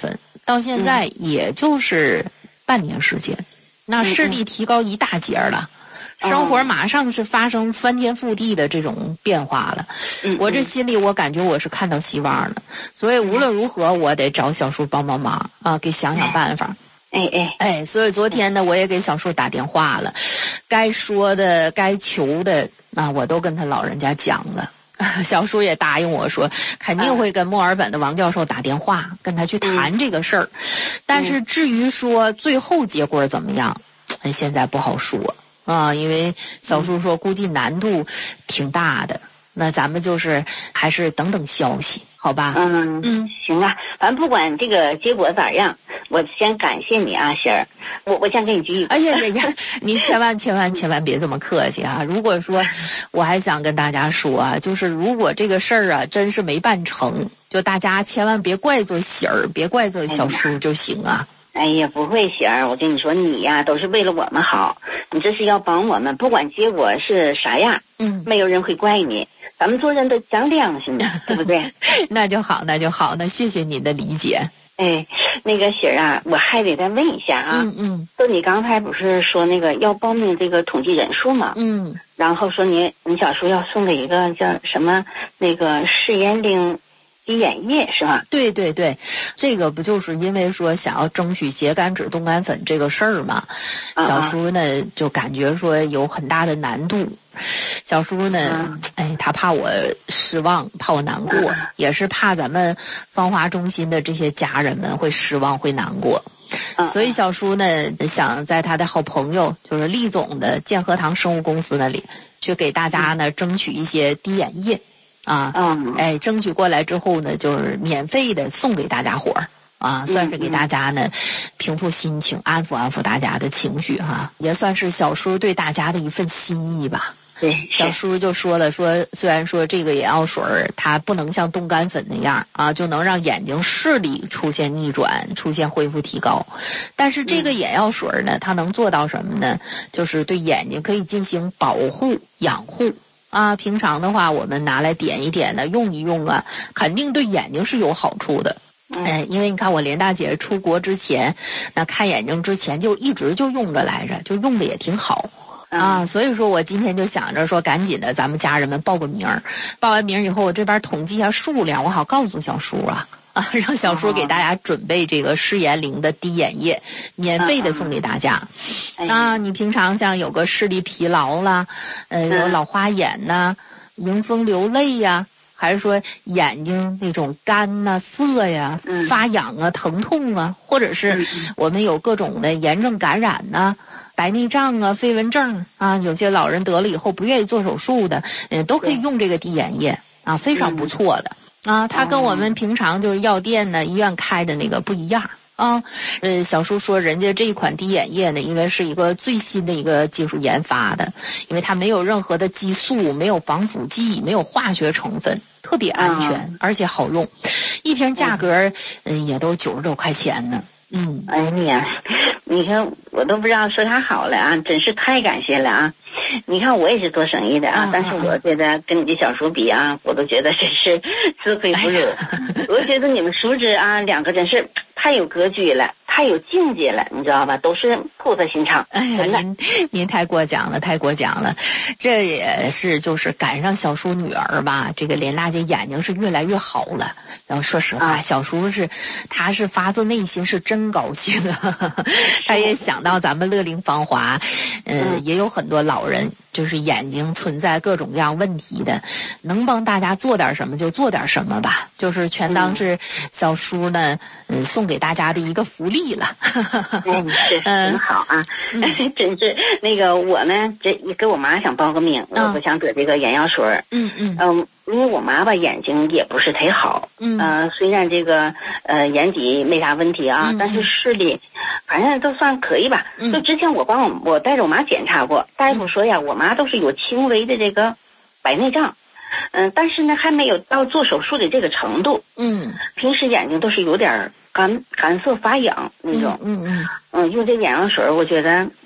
到现在也就是半年时间，那视力提高一大截了。生活马上是发生翻天覆地的这种变化了，嗯、我这心里我感觉我是看到希望了，所以无论如何我得找小叔帮帮忙啊，给想想办法。 哎哎哎，所以昨天呢，我也给小叔打电话了，该说的该求的啊，我都跟他老人家讲了。小叔也答应我说，肯定会跟墨尔本的王教授打电话，跟他去谈这个事儿。但是至于说最后结果怎么样，现在不好说。啊，因为小叔说估计难度挺大的，那咱们就是还是等等消息，好吧？ 嗯嗯，行啊，反正不管这个结果咋样，我先感谢你啊，仙儿，我我先给你鞠一躬。 哎呀呀呀，你千万千万千万别这么客气啊！如果说我还想跟大家说啊，就是如果这个事儿啊真是没办成，就大家千万别怪罪喜儿，别怪罪小叔就行啊。 哎呀，不会，喜儿，我跟你说，你呀都是为了我们好，你这是要帮我们，不管结果是啥样， 嗯， 没有人会怪你，咱们做人都讲良心的，对不对？ 那就好，那就好，那谢谢你的理解。 哎，那个喜儿啊，我还得再问一下啊， 嗯嗯， 就你刚才不是说那个要报名这个统计人数吗？ 嗯， 然后说你你小叔要送给一个叫什么那个试验令。滴眼液是吧？ 对对对，这个不就是因为说想要争取秸秆酯冻干粉这个事儿嘛？ 啊、 小叔呢就感觉说有很大的难度，小叔呢，啊、哎，他怕我失望，怕我难过，啊、也是怕咱们芳华中心的这些家人们会失望，会难过。 啊、 所以小叔呢想在他的好朋友就是厉总的健和堂生物公司那里去给大家呢争取一些滴眼液。啊， 嗯， 哎，争取过来之后呢，就是免费的送给大家伙儿啊，算是给大家呢平复心情，安抚安抚大家的情绪哈、啊，也算是小叔对大家的一份心意吧。 对， 小叔就说了，说虽然说这个眼药水它不能像冻干粉那样啊，就能让眼睛视力出现逆转，出现恢复提高，但是这个眼药水呢，它能做到什么呢？就是对眼睛可以进行保护养护。啊，平常的话我们拿来点一点的用一用啊，肯定对眼睛是有好处的。哎，因为你看我连大姐出国之前，那看眼睛之前就一直就用着来着，就用的也挺好啊。所以说我今天就想着说，赶紧的咱们家人们报个名儿，报完名以后我这边统计一下数量，我好告诉小叔啊。啊，让小叔给大家准备这个诗颜灵的滴眼液，免费的送给大家。啊，你平常像有个视力疲劳啦，呃，有老花眼呐、迎风流泪呀，还是说眼睛那种干呐、涩呀、发痒啊、疼痛啊，或者是我们有各种的炎症感染呐、白内障啊、飞蚊症啊，有些老人得了以后不愿意做手术的，嗯、呃，都可以用这个滴眼液啊，非常不错的。啊，它跟我们平常就是药店呢、医院开的那个不一样啊。呃，小叔说人家这一款滴眼液呢，因为是一个最新的一个技术研发的，因为它没有任何的激素，没有防腐剂，没有化学成分，特别安全，啊、而且好用。一瓶价格嗯、呃、也都九十多块钱呢。嗯， 哎呀，你看我都不知道说啥好了啊，真是太感谢了啊！你看我也是做生意的啊，但是我觉得跟你的小叔比啊，我都觉得真是自愧不如。我觉得你们叔侄啊，两个真是太有格局了，太有境界了，你知道吧？都是菩萨心肠。 哎呀，您您太过奖了，太过奖了。这也是就是赶上小叔女儿吧，这个连大姐眼睛是越来越好了。然后说实话，啊、小叔是他是发自内心是真高兴啊，他也想到咱们乐龄芳华，呃，嗯、也有很多老人就是眼睛存在各种各样问题的，能帮大家做点什么就做点什么吧，就是全当是小叔呢，嗯，送给大家的一个福利了。 嗯，是挺好啊，嗯、真是那个我呢，这给我妈想报个名，我不想得这个眼药水。 嗯嗯嗯，因为我妈吧眼睛也不是忒好，嗯，呃，虽然这个呃眼底没啥问题啊，嗯、但是视力反正都算可以吧。嗯、就之前我帮我我带着我妈检查过，大夫说呀，我妈都是有轻微的这个白内障。嗯，但是呢，还没有到做手术的这个程度。嗯，平时眼睛都是有点干干涩发痒那种。 嗯嗯嗯，用这眼药水，我觉得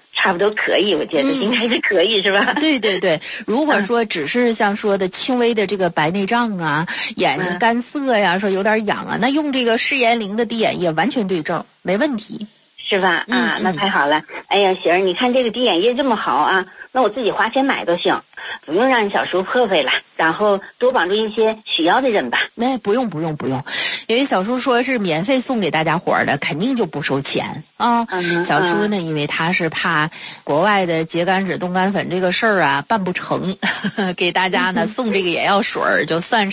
差不多可以，我觉得应该是可以，是吧？ 对对对，如果说只是像说的轻微的这个白内障啊，眼睛干涩呀，说有点痒啊，那用这个视炎灵的滴眼液完全对症，没问题。 是吧？啊，那太好了。哎呀，喜儿，你看这个滴眼液这么好啊，那我自己花钱买都行，不用让小叔破费了，然后多帮助一些需要的人吧。 哎，不用不用不用，因为小叔说是免费送给大家伙的，肯定就不收钱啊。嗯、小叔呢，因为他是怕国外的秸秆酯冻干粉这个事儿啊办不成，给大家呢送这个眼药水就算是。